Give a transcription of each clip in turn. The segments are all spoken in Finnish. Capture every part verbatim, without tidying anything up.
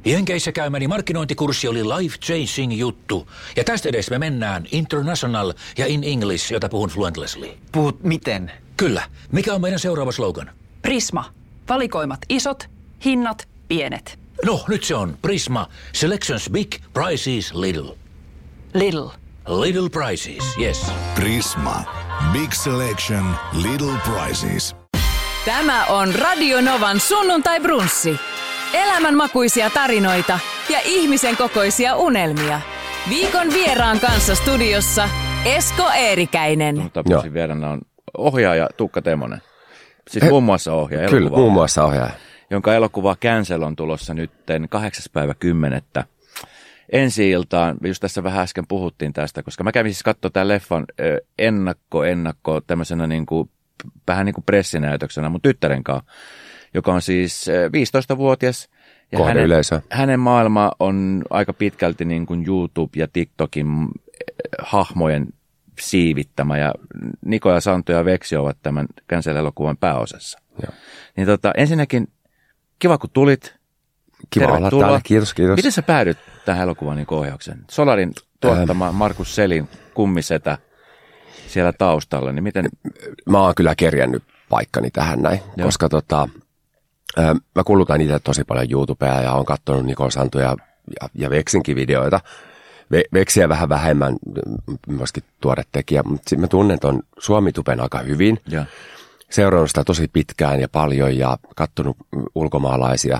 Jenkeissä käymäni markkinointikurssi oli life-changing juttu. Ja tästä edes me mennään international ja in English, jota puhun fluently. Puhut miten? Kyllä. Mikä on meidän seuraava slogan? Prisma. Valikoimat isot, hinnat pienet. No, nyt se on Prisma. Selections big, prices little. Lidl. Little prices, yes. Prisma. Big selection, little prices. Tämä on Radio Novan sunnuntai-brunssi. Elämänmakuisia tarinoita ja ihmisen kokoisia unelmia. Viikon vieraan kanssa studiossa Esko Eerikäinen. Tapasin vieraana on ohjaaja Tuukka Temonen. Sitten muun muassa ohjaaja. Kyllä, muun muassa ohjaaja. Jonka elokuva Cancel on tulossa nytten kahdeksas päivä kymmenettä. Ensi iltaan, just tässä vähän äsken puhuttiin tästä, koska mä kävin siis katsoa tämän leffan ennakko, ennakko tämmöisenä niin kuin, vähän niin kuin pressinäytöksenä mun tyttären kanssa, joka on siis viisitoistavuotias. Ja hänen, hänen maailma on aika pitkälti niin kuin YouTube ja TikTokin hahmojen siivittämä, ja Niko ja Santu ja Veksi ovat tämän Cancel-elokuvan pääosassa. Joo. Niin tota, ensinnäkin kiva kun tulit. Kiva Tervetuloa. olla täällä, kiitos, kiitos. Miten sä päädyt tähän elokuvan niin ohjaukseen? Solarin tuottama ähm. Markus Selin kummisetä siellä taustalla, niin miten? Mä oon kyllä kerjännyt paikkani tähän näin, Joo. koska tota, äh, mä kulutan itse tosi paljon YouTubea ja oon katsonut Nikon Santu ja, ja, ja Veksinkin videoita. Ve, Veksiä vähän vähemmän, myöskin tuore tekijä, mutta sitten mä tunnen ton Suomi-tuben aika hyvin. Ja. Seurannut sitä tosi pitkään ja paljon ja katsonut ulkomaalaisia.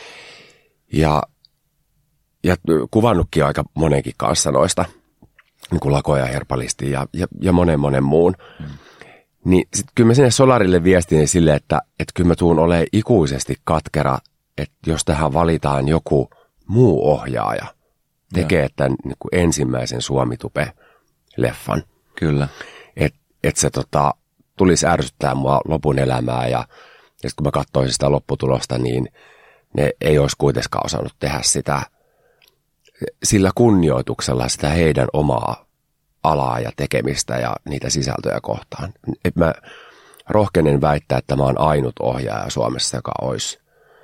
Ja, ja kuvannutkin aika monenkin kanssa noista, niin kuin Lakoja, Herpalisti ja, ja, ja monen monen muun. Mm. Niin sitten kyllä mä sinne Solarille viestin silleen, että, että kyllä mä tuun olemaan ikuisesti katkera, että jos tähän valitaan joku muu ohjaaja, tekee tämän niin kuin ensimmäisen Suomi-tupe-leffan. Kyllä. Että et se tota, tulisi ärsyttää mua lopun elämää ja, ja kun mä katsoisin sitä lopputulosta, niin ne ei olisi kuitenkaan osannut tehdä sitä sillä kunnioituksella sitä heidän omaa alaa ja tekemistä ja niitä sisältöjä kohtaan. Et mä rohkenen väittää, että mä oon ainut ohjaaja Suomessa, joka olisi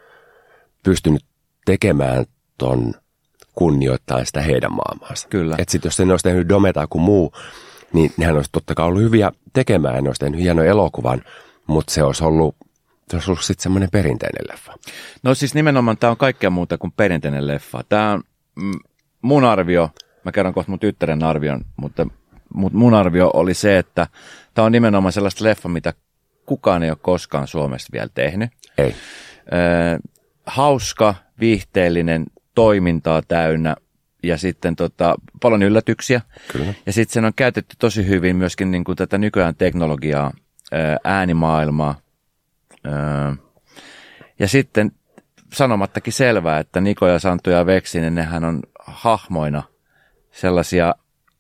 pystynyt tekemään ton kunnioittaen sitä heidän maailmaansa. Kyllä. Että sitten jos ne olisi tehnyt Dometa kuin muu, niin nehän olisi totta kai ollut hyviä tekemään, ne olisi tehnyt hienon elokuvan, mutta se olisi ollut Se olisi ollut sitten semmoinen perinteinen leffa. No siis nimenomaan tämä on kaikkea muuta kuin perinteinen leffa. Tämä on mm, mun arvio, mä kerron kohta mun tyttären arvion, mutta mun arvio oli se, että tämä on nimenomaan sellaista leffa, mitä kukaan ei ole koskaan Suomessa vielä tehnyt. Ei. Äh, hauska, viihteellinen, toimintaa täynnä ja sitten tota, paljon yllätyksiä. Kyllä. Ja sitten sen on käytetty tosi hyvin myöskin niin kuin tätä nykyään teknologiaa, äh, äänimaailmaa. Öö, ja sitten sanomattakin selvää, että Niko ja Santu ja Veksinen, nehän on hahmoina sellaisia,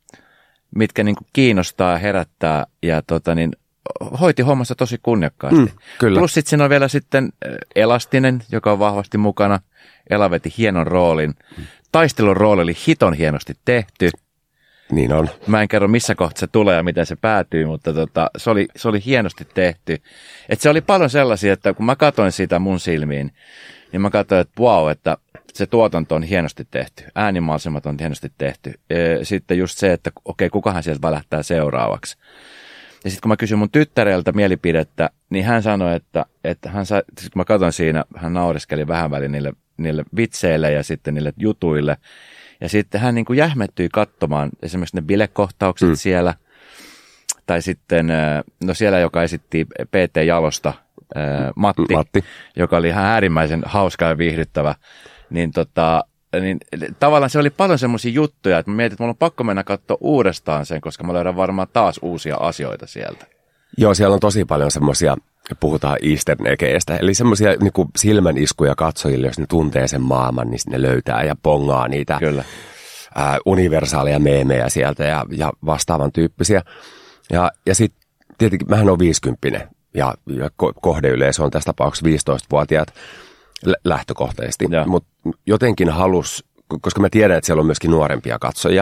mitkä niin kuin kiinnostaa ja herättää ja tota niin, hoiti hommassa tosi kunniakkaasti. Mm, kyllä. Plus sitten siinä on vielä sitten Elastinen, joka on vahvasti mukana. Ela veti hienon roolin. Taistelun rooli oli hiton hienosti tehty. Niin on. Mä en kerro missä kohtaa se tulee ja miten se päätyy, mutta tota, se, oli, se oli hienosti tehty. Et se oli paljon sellaisia, että kun mä katsoin sitä mun silmiin, niin mä katsoin, että wow, että se tuotanto on hienosti tehty. Äänimaisemat on hienosti tehty. Sitten just se, että okei, kukahan sieltä välähtää seuraavaksi. Ja sitten kun mä kysyin mun tyttäreltä mielipidettä, niin hän sanoi, että, että hän sa, kun mä katsoin siinä, hän naureskeli vähän väliin niille, niille vitseille ja sitten niille jutuille. Ja sitten hän niin kuin jähmettyi katsomaan esimerkiksi ne bilekohtaukset mm. siellä. Tai sitten, no siellä, joka esitti P T Jalosta, Matti, Matti, joka oli ihan äärimmäisen hauska ja viihdyttävä. Niin, tota, niin tavallaan se oli paljon semmoisia juttuja, että mä mietin, että mulla on pakko mennä katsoa uudestaan sen, koska mä löydän varmaan taas uusia asioita sieltä. Joo, siellä on tosi paljon semmoisia, puhutaan easter eggeistä, eli semmoisia niin kuin silmäniskuja katsojille, jos ne tuntee sen maailman, niin ne löytää ja pongaa niitä Kyllä. Ää, universaaleja meemejä sieltä ja, ja vastaavan tyyppisiä. Ja, ja sitten tietenkin, mähän on viisikymppinen ja, ja kohdeyleisö on tässä tapauksessa viisitoistavuotiaat lä- lähtökohtaisesti, mutta jotenkin halus, koska mä tiedän, että siellä on myöskin nuorempia katsojia,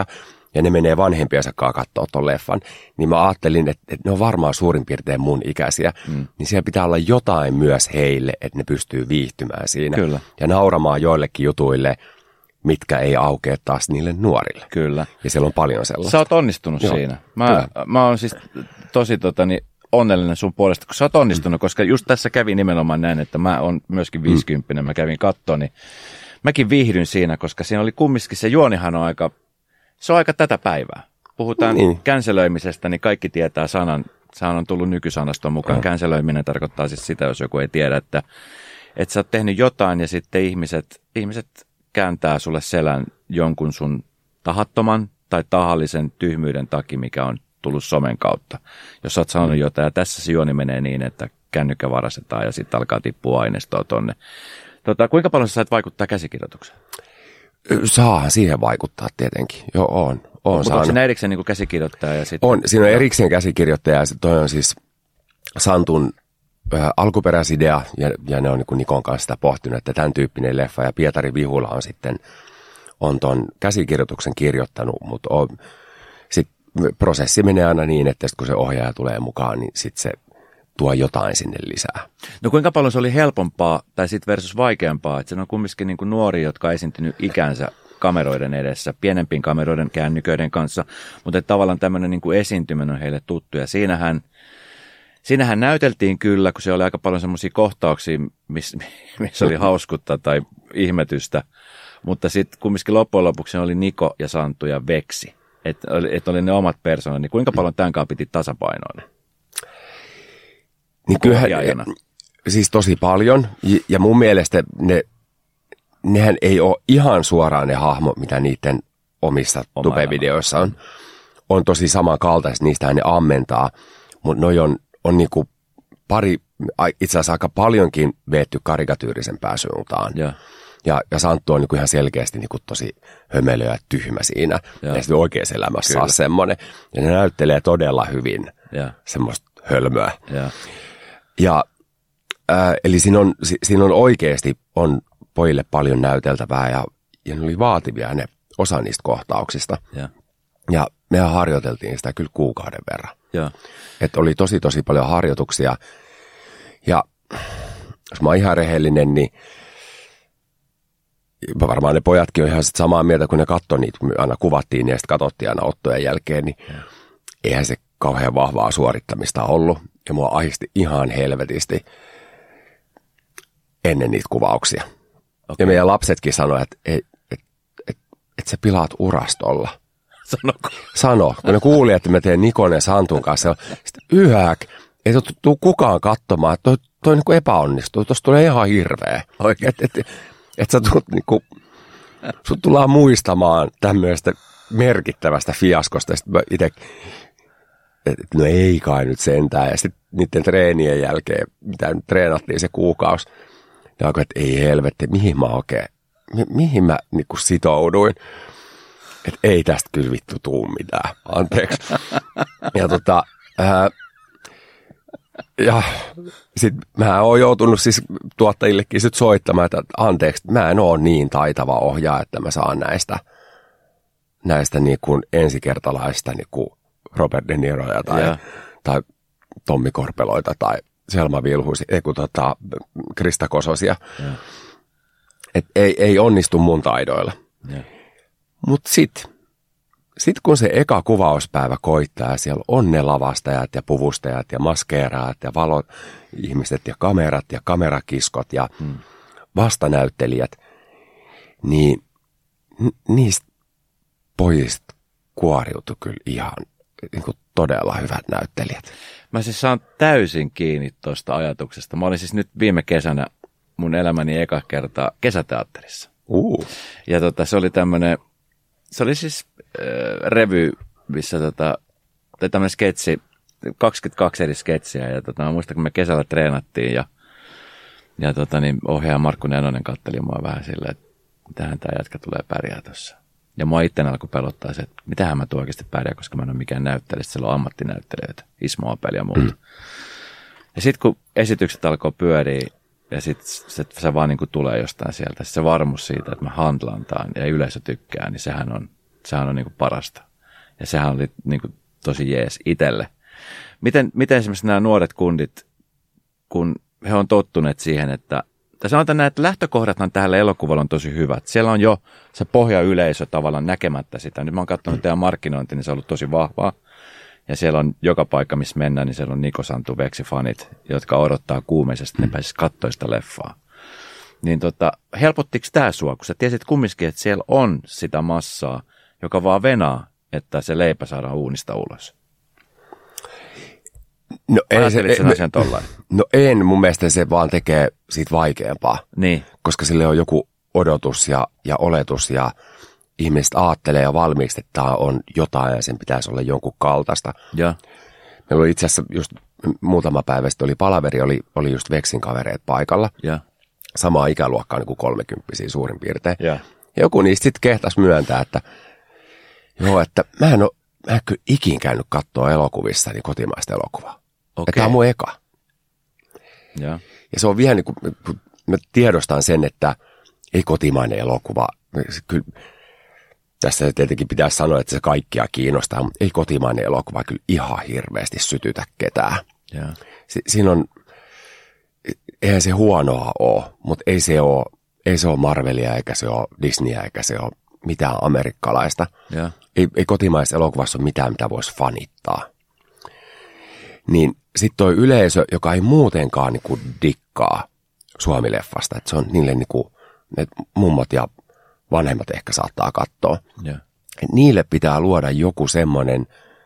ja ne menee vanhempiensa kanssa katsoa ton leffan, niin mä ajattelin, että, että ne on varmaan suurin piirtein mun ikäisiä, mm. niin siellä pitää olla jotain myös heille, että ne pystyy viihtymään siinä. Kyllä. Ja nauramaan joillekin jutuille, mitkä ei aukea taas niille nuorille. Kyllä. Ja siellä on paljon sellaista. Sä oot onnistunut Joo. siinä. Mä, mä oon siis tosi totani, onnellinen sun puolesta, kun sä oot onnistunut, mm. koska just tässä kävi nimenomaan näin, että mä oon myöskin viisikymppinen, mä kävin kattoon, niin mäkin viihdyin siinä, koska siinä oli kumminkin se juonihan on aika, se on aika tätä päivää. Puhutaan niin. känselöimisestä, niin kaikki tietää sanan, sehän on tullut nykysanaston mukaan. Mm. Känselöiminen tarkoittaa siis sitä, jos joku ei tiedä, että, että sä oot tehnyt jotain ja sitten ihmiset, ihmiset kääntää sulle selän jonkun sun tahattoman tai tahallisen tyhmyyden takia, mikä on tullut somen kautta. Jos sä oot sanonut jotain, ja tässä se juoni menee niin, että kännykkä varastetaan ja sitten alkaa tippua aineistoa tonne. Tota, kuinka paljon sä sait vaikuttaa käsikirjoitukseen? Saahan siihen vaikuttaa tietenkin. Joo, on. on Mutta onko siinä erikseen niin käsikirjoittaja? Ja sit... On, siinä on erikseen käsikirjoittaja ja toi on siis Santun äh, alkuperäisidea ja, ja ne on niin Nikon kanssa sitä pohtinut, että tämän tyyppinen leffa ja Pietari Vihula on sitten on ton käsikirjoituksen kirjoittanut, mutta on, sit prosessi menee aina niin, että sit kun se ohjaaja tulee mukaan, niin sit se tuo jotain sinne lisää. No kuinka paljon se oli helpompaa tai sitten versus vaikeampaa, että se on kumminkin niin kuin nuoria, jotka on esiintynyt ikänsä kameroiden edessä, pienempien kameroiden kännyköiden kanssa, mutta että tavallaan tämmöinen niin kuin esiintyminen on heille tuttu ja siinähän, siinähän näyteltiin kyllä, kun se oli aika paljon semmoisia kohtauksia, missä miss oli hauskutta tai ihmetystä, mutta sitten kumminkin loppujen lopuksi oli Niko ja Santu ja Veksi, että et oli ne omat persoonat, niin kuinka paljon tämän kanssa piti tasapainoilla? Niin kyllähän, siis tosi paljon, ja mun mielestä ne, nehän ei ole ihan suoraan ne hahmot, mitä niiden omissa tubevideoissa on. On tosi samankaltaiset, niistähän ne ammentaa, mutta noi on, on niinku pari, itse asiassa aika paljonkin veetty karikatyyrisempään suuntaan. Ja, ja, ja Santtu on niinku ihan selkeästi niinku tosi hömelö ja tyhmä siinä, ja, ja sitten oikeassa elämässä on semmoinen. Ja ne näyttelee todella hyvin ja. semmoista hölmöä. Ja. Ja, äh, eli siinä on, si, siinä on oikeasti on pojille paljon näyteltävää ja, ja ne oli vaativia ne osa niistä kohtauksista. Ja, ja mehän harjoiteltiin sitä kyllä kuukauden verran. Että oli tosi tosi paljon harjoituksia. Ja jos mä oon ihan rehellinen, niin varmaan ne pojatkin on ihan sit samaa mieltä, kun ne katsoi niitä, kun me aina kuvattiin ja sitten katsottiin aina ottojen jälkeen, niin ja. eihän se kauhean vahvaa suorittamista ollut. Ja mua ahisti ihan helvetisti ennen niitä kuvauksia. Okay. Ja meidän lapsetkin sanoi, että et, et, et, et sä pilaat urastolla. Sanoko? Sano, kun ne kuuli, että mä teen Nikon ja Santun kanssa. Sitten yhäk, ei tule kukaan katsomaan, että toi, toi niin kuin epäonnistuu. Tuossa tulee ihan hirveä. Oikein. Että et, et, et sä tulet niin kuin, sut tullaan muistamaan tämmöistä merkittävästä fiaskosta. Sitten itse... että no ei kai nyt sentään. Ja sitten niiden treenien jälkeen, mitä nyt treenattiin se kuukausi, niin alkoi, että ei helvetti, mihin mä oikein, mi- mihin mä niin kuin sitouduin. Että ei tästä kyllä vittu tuu mitään, anteeksi. Ja tota, ää, ja sit mä oon joutunut siis tuottajillekin sit soittamaan, että anteeksi, mä en oo niin taitava ohjaaja, että mä saan näistä, näistä niin kuin ensikertalaista niin kuin Robert De Niroja tai, yeah. tai Tommi Korpeloita tai Selma Vilhuisi, ei kun tota, Krista Kososia. Yeah. Et ei, ei onnistu mun taidoilla. Yeah. Mutta sitten, sit kun se eka kuvauspäivä koittaa ja siellä on ne lavastajat ja puvustajat ja maskeeraat ja valot, ihmiset ja kamerat ja kamerakiskot ja hmm. vastanäyttelijät, niin n- niistä pojista kuoriutui kyllä ihan niin kuin todella hyvät näyttelijät. Mä siis saan täysin kiinni tuosta ajatuksesta. Mä olin siis nyt viime kesänä mun elämäni eka kertaa kesäteatterissa. Uh. Ja tota, se oli tämmönen, se oli siis äh, revy, missä tota, tai tämmönen sketsi, kaksikymmentäkaksi eri sketsiä. Ja tota, mä muistan, kun me kesällä treenattiin ja, ja tota, niin ohjaaja Markku Nenonen katteli mua vähän silleen, että mitähän tää jätkä tulee pärjää tossa. Ja mua itten alkoi pelottaa se, että mitähän mä tuon oikeasti pärjää, koska mä en ole mikään näyttelijä. Siellä on ammattinäyttelijöitä, Ismo Opel ja muuta. Mm. Ja sitten kun esitykset alkoi pyöriä ja sitten se, se vaan niin kuin tulee jostain sieltä, se varmuus siitä, että mä handlaan tämän ja yleisö tykkää, niin sehän on, sehän on niin kuin parasta. Ja sehän oli niin kuin tosi jees itselle. Miten, miten esimerkiksi nämä nuoret kundit, kun he on tottuneet siihen, että tai sanotaan näin, että lähtökohdathan tähän elokuvalla on tosi hyvät. Siellä on jo se pohjayleisö tavallaan näkemättä sitä. Nyt mä oon katsonut teidän markkinointi, niin se on ollut tosi vahvaa. Ja siellä on joka paikka, missä mennään, niin siellä on Niko Santu Veksi-fanit, jotka odottaa kuumeisesti, että ne pääsisi katsoa sitä leffaa. Niin tota, helpottiko tämä sua, kun sä tiesit kumminkin, että siellä on sitä massaa, joka vaan venaa, että se leipä saadaan uunista ulos? No, ei se, sen asian tollain? No en, mun mielestä se vaan tekee siitä vaikeampaa. Niin. Koska sille on joku odotus ja, ja oletus ja ihmiset aattelee jo valmiiksi, että tämä on jotain ja sen pitäisi olla jonkun kaltaista. Ja. Meillä oli itse asiassa just muutama päivä sitten oli palaveri, oli, oli just Veksin kavereet paikalla. Ja. Samaa ikäluokkaa niin kuin kolmekymppisiä suurin piirtein. Ja. Ja joku niistä sitten kehtasi myöntää, että joo, että mä en ole, mä en kyllä ikin käynyt katsoa elokuvissa niin kotimaista elokuvaa. Okay. Että tämä on mun eka. Ja. Ja se on vielä niin kuin, mä tiedostan sen, että ei kotimainen elokuva, kyllä, tässä tietenkin pitäisi sanoa, että se kaikkia kiinnostaa, mutta ei kotimainen elokuva kyllä ihan hirveästi sytytä ketään. Ja. Si- siinä on, eihän se huonoa ole, mutta ei se ole, ei se ole Marvelia, eikä se ole Disneyä, eikä se ole mitään amerikkalaista. Ja. Ei, ei kotimaisessa elokuvassa ole mitään, mitä voisi fanittaa. Niin sitten toi yleisö, joka ei muutenkaan niinku dikkaa Suomi-leffasta, että se on niille niinku, että mummot ja vanhemmat ehkä saattaa katsoa. Ja. Niille pitää luoda joku semmoinen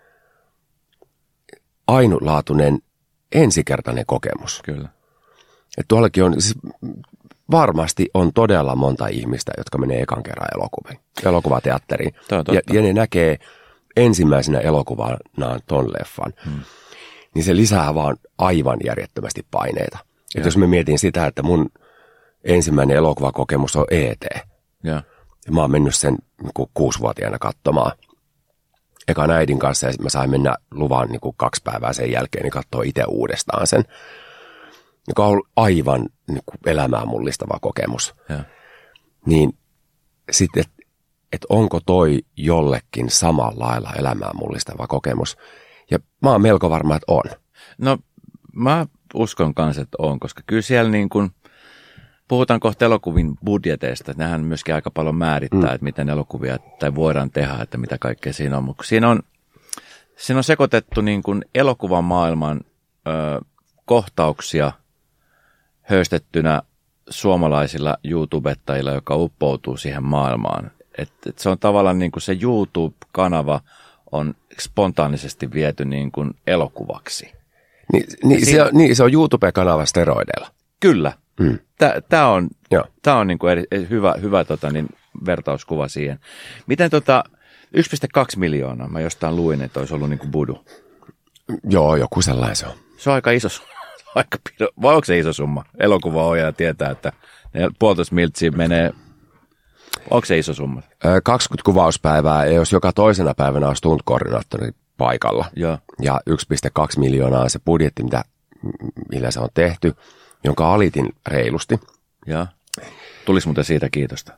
ainutlaatuinen ensikertainen kokemus. Kyllä. Että tuollakin on, siis varmasti on todella monta ihmistä, jotka menee ekan kerran elokuviin, elokuvateatteriin. Ja, ja ne näkee ensimmäisenä elokuvana ton leffan. Hmm. Niin se lisää vaan aivan järjettömästi paineita. Että jos mä mietin sitä, että mun ensimmäinen elokuvakokemus on E T. Ja. Ja mä oon mennyt sen niin kuusivuotiaana katsomaan ekan äidin kanssa ja mä sain mennä luvan niin kaksi päivää sen jälkeen niin katsoa itse uudestaan sen. Joka on ollut aivan niin elämää mullistava kokemus. Ja. Niin sitten, että et onko toi jollekin samalla lailla elämää mullistava kokemus? Ja mä oon melko varma, että on. No mä uskon kanssa, että on, koska kyllä siellä niin kuin, puhutaan kohta elokuvin budjeteista, että nehän myöskin aika paljon määrittää, mm. että miten elokuvia tai voidaan tehdä, että mitä kaikkea siinä on. Mutta siinä on, siinä on sekoitettu niin kuin elokuvan maailman ö, kohtauksia höystettynä suomalaisilla YouTubettajilla, joka uppoutuu siihen maailmaan. Et, et se on tavallaan niin kuin se YouTube-kanava on spontaanisesti viety niin kuin elokuvaksi. Ni, ni, siinä, se on, niin, se on YouTube-kanava steroideilla. Kyllä. Mm. Tämä on, tää on niin kuin eri, hyvä, hyvä tota, niin, vertauskuva siihen. Miten tota, yksi pilkku kaksi miljoonaa, mä jostain luin, että olisi ollut niin kuin budu. Joo, joku sellainen se on. Se on aika iso summa. Aika pido. Vai onko se iso summa? Elokuvaohjaaja tietää, että ne puolitoista miltsiä menee. Onko se iso summa? kaksikymmentä kuvauspäivää ja jos joka toisena päivänä on stunt-koordinaattori paikalla. Ja, ja yksi pilkku kaksi miljoonaa on se budjetti, mitä, millä se on tehty, jonka alitin reilusti. Ja. Tulis muuten siitä kiitosta?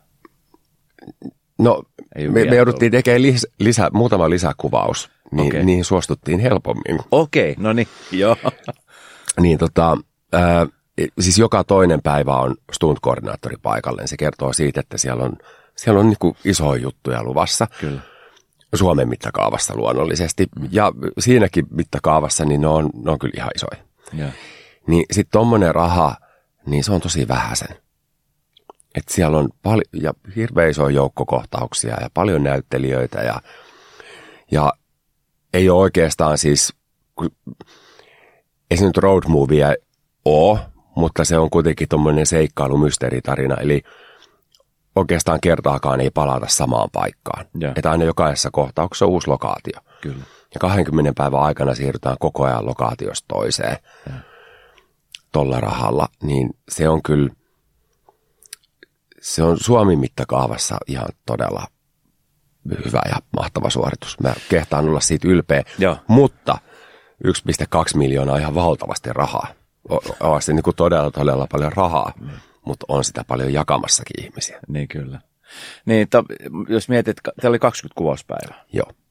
No, me, me jouduttiin tekemään lis, lisä, muutama lisäkuvaus, niin okay. Niihin suostuttiin helpommin. Okei, okay, no niin, joo. Niin tota, ää, siis joka toinen päivä on stunt-koordinaattori paikalle. Se kertoo siitä, että siellä on, siellä on niinku isoja juttuja luvassa. Kyllä. Suomen mittakaavassa luonnollisesti. Ja siinäkin mittakaavassa, niin ne on, ne on kyllä ihan isoja. Ja. Niin sitten tommonen raha, niin se on tosi vähäisen. Että siellä on paljon, ja hirveän iso joukko kohtauksia ja paljon näyttelijöitä ja, ja ei ole oikeastaan siis, ei se nyt road movie ole, mutta se on kuitenkin tommoinen seikkailu-mysteeritarina, eli oikeastaan kertaakaan ei palata samaan paikkaan. Ja. Että aina jokaisessa kohtauksessa on uusi lokaatio. Kyllä. Ja kahdenkymmenen päivän aikana siirrytään koko ajan lokaatiosta toiseen. Ja. Tolla rahalla, niin se on kyllä, se on Suomen mittakaavassa ihan todella hyvä ja mahtava suoritus. Mä kehtaan olla siitä ylpeä, Joo. mutta yksi pilkku kaksi miljoonaa on ihan valtavasti rahaa. On se niin kuin todella, todella paljon rahaa, mm. mutta on sitä paljon jakamassakin ihmisiä. Niin kyllä. Niin, to, jos mietit, teillä oli kaksikymmentä kuvauspäivää. Joo.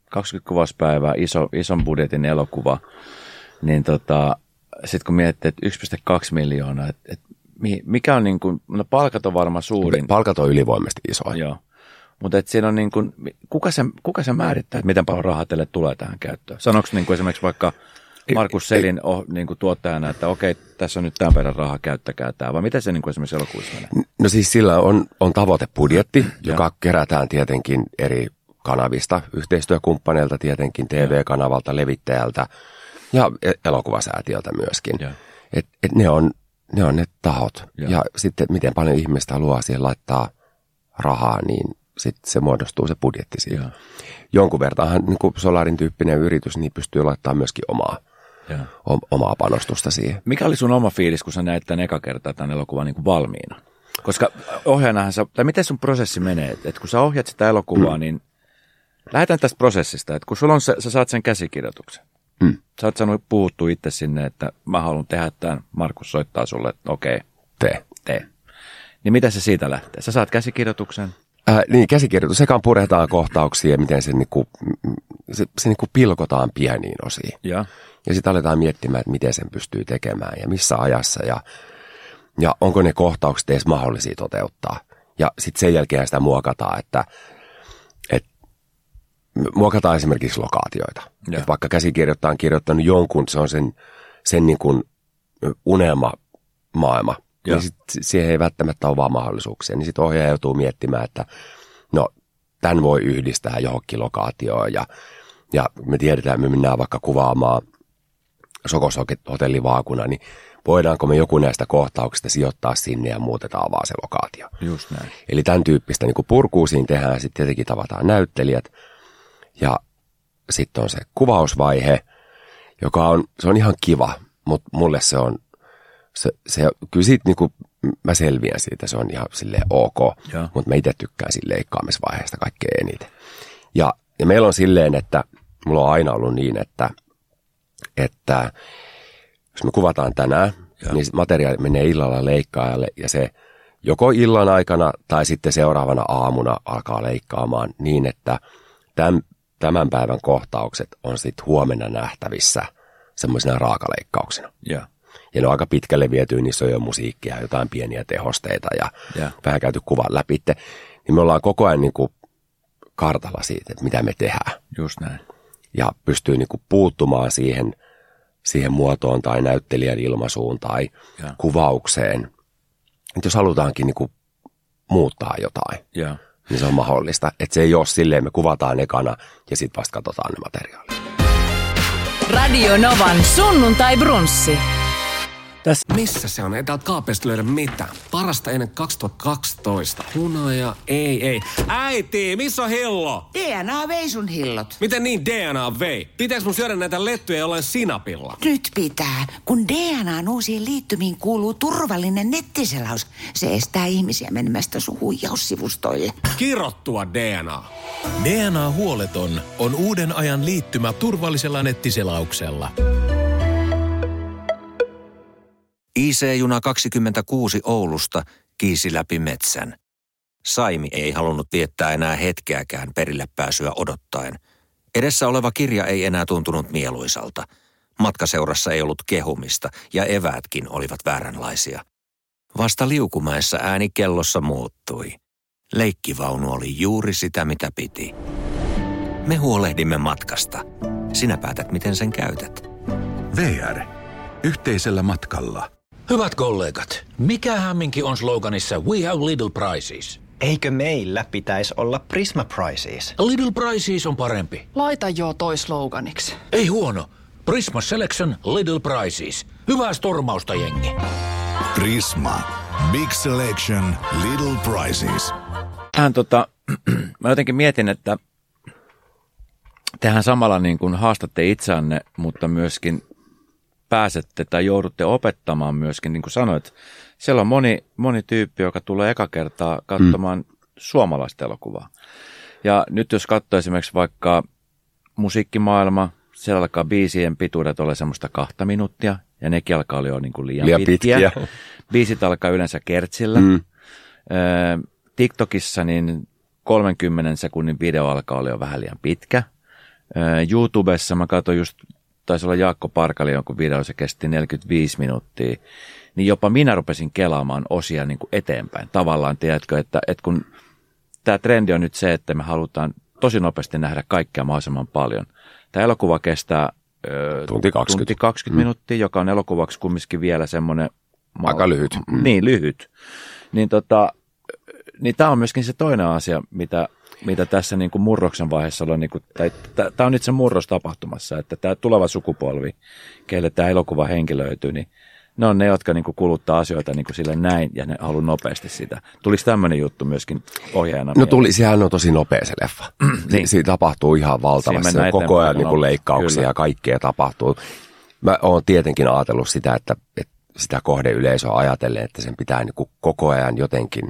kaksikymmentä kuvauspäivää, iso, ison budjetin elokuva, niin tota, sitten kun miettii, että yksi pilkku kaksi miljoonaa, että et, mikä on niin kuin, no palkat on varmaan suurin. Palkat on ylivoimaisesti isoa. Joo, mutta että siinä on niin kuin, kuka se, kuka se määrittää, että miten paljon rahaa teille tulee tähän käyttöön? Sanoiko niin kuin esimerkiksi vaikka Markus Selin oh, niin kuin tuottajana, että okei, tässä on nyt tämän verran rahaa, käyttäkää tämä, vai miten se niin kuin esimerkiksi elokuvissa menee? No siis sillä on, on tavoitebudjetti, joka kerätään tietenkin eri kanavista, yhteistyökumppaneilta tietenkin, T V-kanavalta, levittäjältä ja elokuvasäätiöltä myöskin. Et, et ne, on, ne on ne tahot. Ja. ja sitten miten paljon ihmistä haluaa siihen laittaa rahaa, niin sitten se muodostuu se budjetti siitä. Ja. Jonkun vertaanhan niin kuin Solarin tyyppinen yritys niin pystyy laittamaan myöskin omaa, o, omaa panostusta siihen. Mikä oli sun oma fiilis, kun sä näit tämän eka kertaa tämän elokuvan niin kuin valmiina? Koska ohjaanahan sä, tai miten sun prosessi menee, että et kun sä ohjat sitä elokuvaa, mm. niin lähdetään tästä prosessista, että kun sulla on se, sä saat sen käsikirjoituksen. Mm. Sä oot sanonut puhuttu itse sinne, että mä haluan tehdä tämän, Markus soittaa sulle, että okei, okay, tee. tee. Niin mitä se siitä lähtee? Sä saat käsikirjoituksen? Äh, niin, käsikirjoitus. Sekaan puretaan kohtauksia ja miten se, niinku, se, se niinku pilkotaan pieniin osiin. Ja, ja sitten aletaan miettimään, että miten sen pystyy tekemään ja missä ajassa ja, ja onko ne kohtaukset edes mahdollisia toteuttaa. Ja sitten sen jälkeen sitä muokataan, että et, muokataan esimerkiksi lokaatioita. Et vaikka käsikirjoittaja on kirjoittanut jonkun, se on sen, sen niinku unelmamaailma. Niin sit, siihen ei välttämättä ole vaan mahdollisuuksia. Niin sitten ohjaaja joutuu miettimään, että no, tämän voi yhdistää johonkin lokaatioon. Ja, ja me tiedetään, me mennään vaikka kuvaamaan Sokos Hotelli Vaakuna, niin voidaanko me joku näistä kohtauksista sijoittaa sinne ja muutetaan vaan se lokaatio. Just näin. Eli tämän tyyppistä niin purkuu siinä tehdään, sitten tietenkin tavataan näyttelijät. Ja sitten on se kuvausvaihe, joka on, se on ihan kiva, mutta mulle se on, Se, se, kyllä siitä niin kuin, mä selviän siitä, se on ihan silleen ok, ja. Mutta mä itse tykkään siinä leikkaamisvaiheesta kaikkein eniten. Ja, ja meillä on silleen, että mulla on aina ollut niin, että, että jos me kuvataan tänään, ja. Niin materiaali menee illalla leikkaajalle ja se joko illan aikana tai sitten seuraavana aamuna alkaa leikkaamaan niin, että tämän, tämän päivän kohtaukset on sitten huomenna nähtävissä semmoisena raakaleikkauksena. Ja. Ja ne on aika pitkälle viety, niissä on jo musiikkia, jotain pieniä tehosteita ja yeah. vähän käyty kuvan läpi. Niin me ollaan koko ajan niin kuin kartalla siitä, että mitä me tehdään. Just näin. Ja pystyy niin kuin puuttumaan siihen, siihen muotoon tai näyttelijän ilmaisuun tai yeah. kuvaukseen. Että jos halutaankin niin kuin muuttaa jotain, yeah. niin se on mahdollista. Että se ei ole silleen, me kuvataan ekana ja sitten vasta katsotaan ne materiaalit. Radio Novan sunnuntai brunssi. Tässä. Missä se on? Ei täältä kaapeista löydä mitään. Parasta ennen kaksituhattakaksitoista. Hunaja, ei, ei. Äiti, missä on hillo? D N A vei sun hillot. Miten niin D N A vei? Pitääkö mun syödä näitä lettuja jollain sinapilla? Nyt pitää, kun D N A:n uusiin liittymiin kuuluu turvallinen nettiselaus. Se estää ihmisiä menemästä sun huijaussivustoille. Kirottua D N A. D N A-huoleton on uuden ajan liittymä turvallisella nettiselauksella. I C-juna kaksikymmentäkuusi Oulusta kiisi läpi metsän. Saimi ei halunnut viettää enää hetkeäkään perille pääsyä odottaen. Edessä oleva kirja ei enää tuntunut mieluisalta. Matkaseurassa ei ollut kehumista ja eväätkin olivat vääränlaisia. Vasta Liukumäessä ääni kellossa muuttui. Leikkivaunu oli juuri sitä, mitä piti. Me huolehdimme matkasta. Sinä päätät, miten sen käytät. V R. Yhteisellä matkalla. Hyvät kollegat, mikä hämminki on sloganissa We have little prices? Eikö meillä pitäisi olla Prisma Prices? Little prices on parempi. Laita jo toi sloganiksi. Ei huono. Prisma Selection Little Prices. Hyvää stormausta, jengi. Prisma. Big Selection Little Prices. Tähän tota, mä jotenkin mietin, että tehän samalla niin kuin haastatte itseänne, mutta myöskin pääsette tai joudutte opettamaan myöskin, niin kuin sanoit, siellä on moni, moni tyyppi, joka tulee eka kertaa katsomaan mm. suomalaista elokuvaa. Ja nyt jos katsoo esimerkiksi vaikka musiikkimaailma, siellä alkaa biisien pituudet olla semmoista kahta minuuttia, ja nekin alkaa olla jo niin kuin liian, liian pitkiä. pitkiä. Biisit alkaa yleensä kertsillä. Mm. TikTokissa niin kolmenkymmenen sekunnin video alkaa olla jo vähän liian pitkä. YouTubessa mä katsoin just, taisi olla Jaakko Parkali jonkun video, se kesti neljäkymmentäviisi minuuttia, niin jopa minä rupesin kelaamaan osia niin kuin eteenpäin. Tavallaan, tiedätkö, että, että kun tämä trendi on nyt se, että me halutaan tosi nopeasti nähdä kaikkea mahdollisimman paljon. Tämä elokuva kestää ö, tunti kaksikymmentä, tunti kaksikymmentä mm. minuuttia, joka on elokuvaksi kumminkin vielä semmoinen... Aika lyhyt. Mm. Niin, lyhyt. Niin, tota, niin tämä on myöskin se toinen asia, mitä, mitä tässä niin kuin murroksen vaiheessa on. Niin tämä on nyt se murros tapahtumassa, että tämä tuleva sukupolvi, keille tämä elokuva henkilöityy, niin ne on ne, jotka niin kuin kuluttaa asioita niin kuin sille näin ja ne haluaa nopeasti sitä. Tuliko tämmöinen juttu myöskin ohjaajana? No tuli, sehän on tosi nopea se leffa. niin. Siinä tapahtuu ihan valtavasti. Se koko ajan niin kuin leikkauksia Kyllä. ja kaikkea tapahtuu. Mä oon tietenkin ajatellut sitä, että, että sitä kohdeyleisöä ajatellen, että sen pitää niin kuin koko ajan jotenkin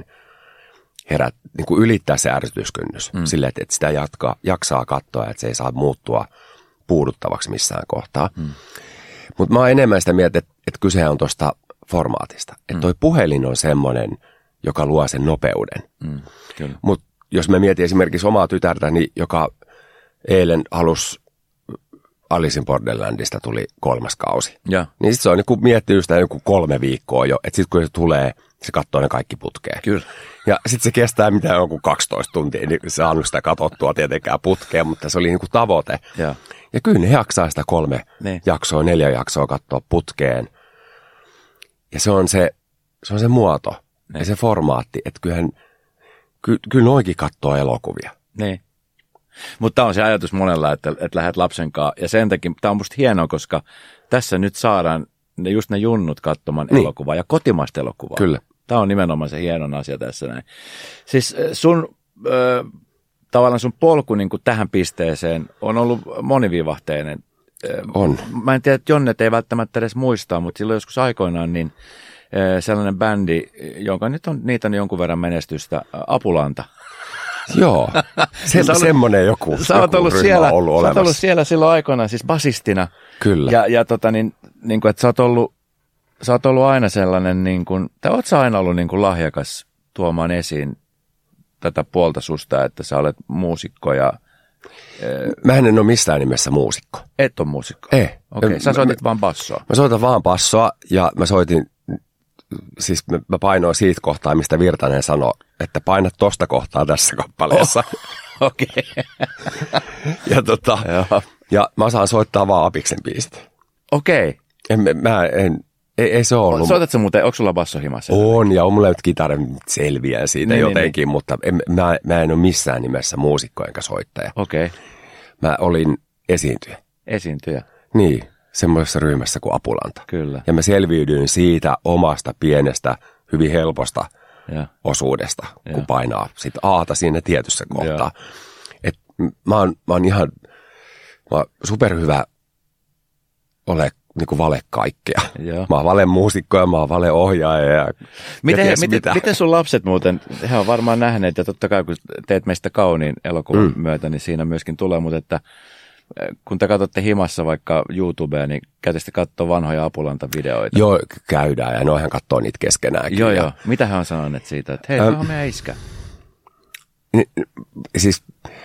herät, niin kuin ylittää se ärsytyskynnys. Mm. Silleen, että, että sitä jatkaa, jaksaa katsoa, että se ei saa muuttua puuduttavaksi missään kohtaa. Mm. Mutta mä oon enemmän sitä mieltä, että, että kyse on tuosta formaatista. Mm. Että toi puhelin on semmoinen, joka luo sen nopeuden. Mm. Mutta jos mä mietin esimerkiksi omaa tytärtäni, joka eilen halusi Alice in Borderlandista tuli kolmas kausi. Ja. Niin sit se on niinku miettinyt sitä joku kolme viikkoa jo, että sit kun se tulee, se katsoo ne kaikki putkeen. Kyllä. Ja sit se kestää mitään joku kaksitoista tuntia, niin se saanut sitä katsottua tietenkään putkeen, mutta se oli niinku tavoite. Ja, ja kyllä ne jaksaa sitä kolme ne. jaksoa, neljä jaksoa katsoa putkeen. Ja se on se, se, on se muoto ne. ja se formaatti, että kyllähän, ky, kyllä noikin katsoo elokuvia. Niin. Mutta tämä on se ajatus monella, että, että lähdet lapsen kanssa. Ja sen takia tämä on musta hienoa, koska tässä nyt saadaan ne, just ne junnut katsomaan niin. elokuvaa ja kotimaista elokuvaa. Kyllä. Tämä on nimenomaan se hienon asia tässä näin. Siis sun, äh, tavallaan sun polku niin kuin tähän pisteeseen on ollut monivivahteinen. On. Mä en tiedä, että Jonnet ei välttämättä edes muistaa, mutta silloin joskus aikoinaan niin äh, sellainen bändi, jonka nyt on, niitä on jonkun verran menestystä, Apulanta. Joo, se, ollut, semmoinen joku, sä oot joku ollut ryhmä siellä, ollut olemassa. Sä oot ollut siellä silloin aikoinaan, siis basistina. Kyllä. Ja, ja tota niin, niin kuin, että sä oot ollut, sä oot ollut aina sellainen, niin kuin, tai oot sä aina ollut niin kuin lahjakas tuomaan esiin tätä puolta susta, että sä olet muusikko ja... Mä en ole missään nimessä muusikko. Et ole muusikko? Ei. Okei, okay, sä soitit mä, vaan bassoa. Mä soitan vaan bassoa ja mä soitin... Siis mä painoin siitä kohtaa, mistä Virtanen sanoi, että paina tosta kohtaa tässä kappaleessa. Oh, okei. Okay. ja, tota, ja mä saan soittaa vaan Apiksen biisit. Okei. Okay. En, mä en, ei, ei se ollut. Soitatko muuten, onko sulla basso himassa? On, ja on mulla nyt kitara selviää siitä niin, jotenkin, niin, mutta en, mä, mä en ole missään nimessä muusikko enkä soittaja. Okei. Okay. Mä olin esiintyjä. Esiintyjä? Niin. Semmoisessa ryhmässä kuin Apulanta. Kyllä. Ja mä selviydyin siitä omasta pienestä, hyvin helposta ja. osuudesta, ja. kun painaa sit aata siinä tietyssä kohtaa. Et mä oon, mä oon ihan mä oon superhyvä ole niinku vale kaikkea. Ja. Mä oon vale muusikko ja mä oon vale ohjaaja ja, miten, ja he, miten, miten sun lapset muuten, he on varmaan nähneet ja totta kai kun teet meistä kauniin elokuvan mm. myötä, niin siinä myöskin tulee, mutta että kun te katsotte himassa vaikka YouTubea, niin käytätte katsoa vanhoja Apulanta-videoita. Joo, käydään ja noihän katsoo niitä keskenäänkin. Joo, ja... joo. Mitä hän on sanonut siitä, että hei, tämä on meidän iskä? Ni, siis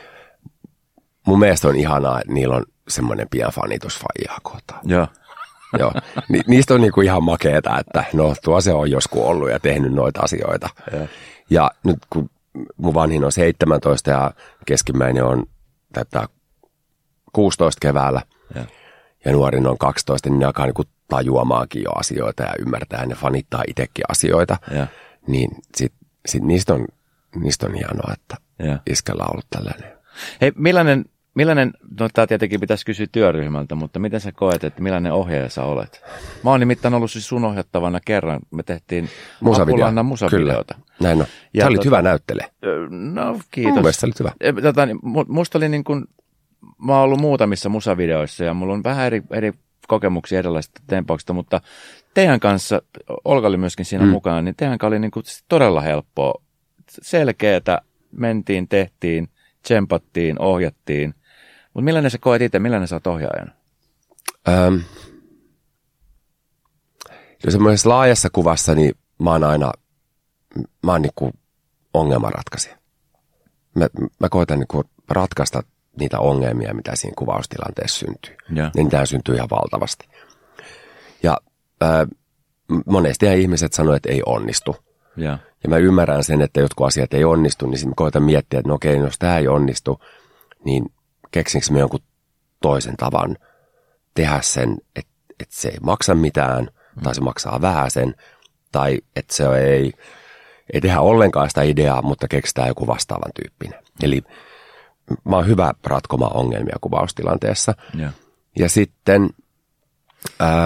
mun mielestä on ihanaa, että niillä on semmoinen pian fanitus faijaa kohtaan. Joo. Joo. Ni, niistä on niinku ihan makeeta, että no tuo se on joskus ollut ja tehnyt noita asioita. Ja, ja nyt kun mun vanhin on seitsemäntoista ja keskimmäinen on tätä kuusitoista keväällä ja, ja nuorin on kaksitoista, niin ne alkaa niin tajuamaankin jo asioita ja ymmärtää, ne fanittaa itsekin asioita. Ja. Niin sit, sit niistä, on, niistä on hienoa, että ja. iskällä on ollut tällainen. Hei, millainen, millainen, no tämä tietenkin pitäisi kysyä työryhmältä, mutta miten sä koet, että millainen ohjaaja sä olet? Mä oon nimittäin ollut siis sun ohjattavana kerran, me tehtiin Apulannan musavideota. Kyllä, näin on. Sä olit tota, hyvä näyttelijä. No kiitos. Mun mielestä sä olit hyvä. Tota, niin, musta oli niin kuin, mä oon ollut muutamissa musavideoissa ja mulla on vähän eri, eri kokemuksia erilaisista tempauksista, mutta teidän kanssa, Olga oli myöskin siinä mm. mukana, niin teidän kanssa oli niin kuin todella helppoa. Selkeätä, mentiin, tehtiin, tsempattiin, ohjattiin. Mutta millainen sä koet itse, millainen sä oot ohjaajana? Ähm, semmoisessa laajassa kuvassa, niin mä oon aina, mä oon niin kuin ongelmanratkaisija. Mä, mä koitan niin kuin ratkaista niitä ongelmia, mitä siinä kuvaustilanteessa syntyy. Ja. Ja niitä syntyy ihan valtavasti. Ja ää, monesti ihmiset sanoo, että ei onnistu. Ja. ja mä ymmärrän sen, että jotkut asiat ei onnistu, niin sitten koitan miettiä, että no okei, jos tämä ei onnistu, niin keksinkö me jonkun toisen tavan tehdä sen, että, että se ei maksa mitään, mm. tai se maksaa vähän sen, tai että se ei, ei tehdä ollenkaan sitä ideaa, mutta keksitään joku vastaavan tyyppinen. Mm. Eli mä oon hyvä ratkomaan ongelmia kuvaustilanteessa. Ja, ja sitten ää,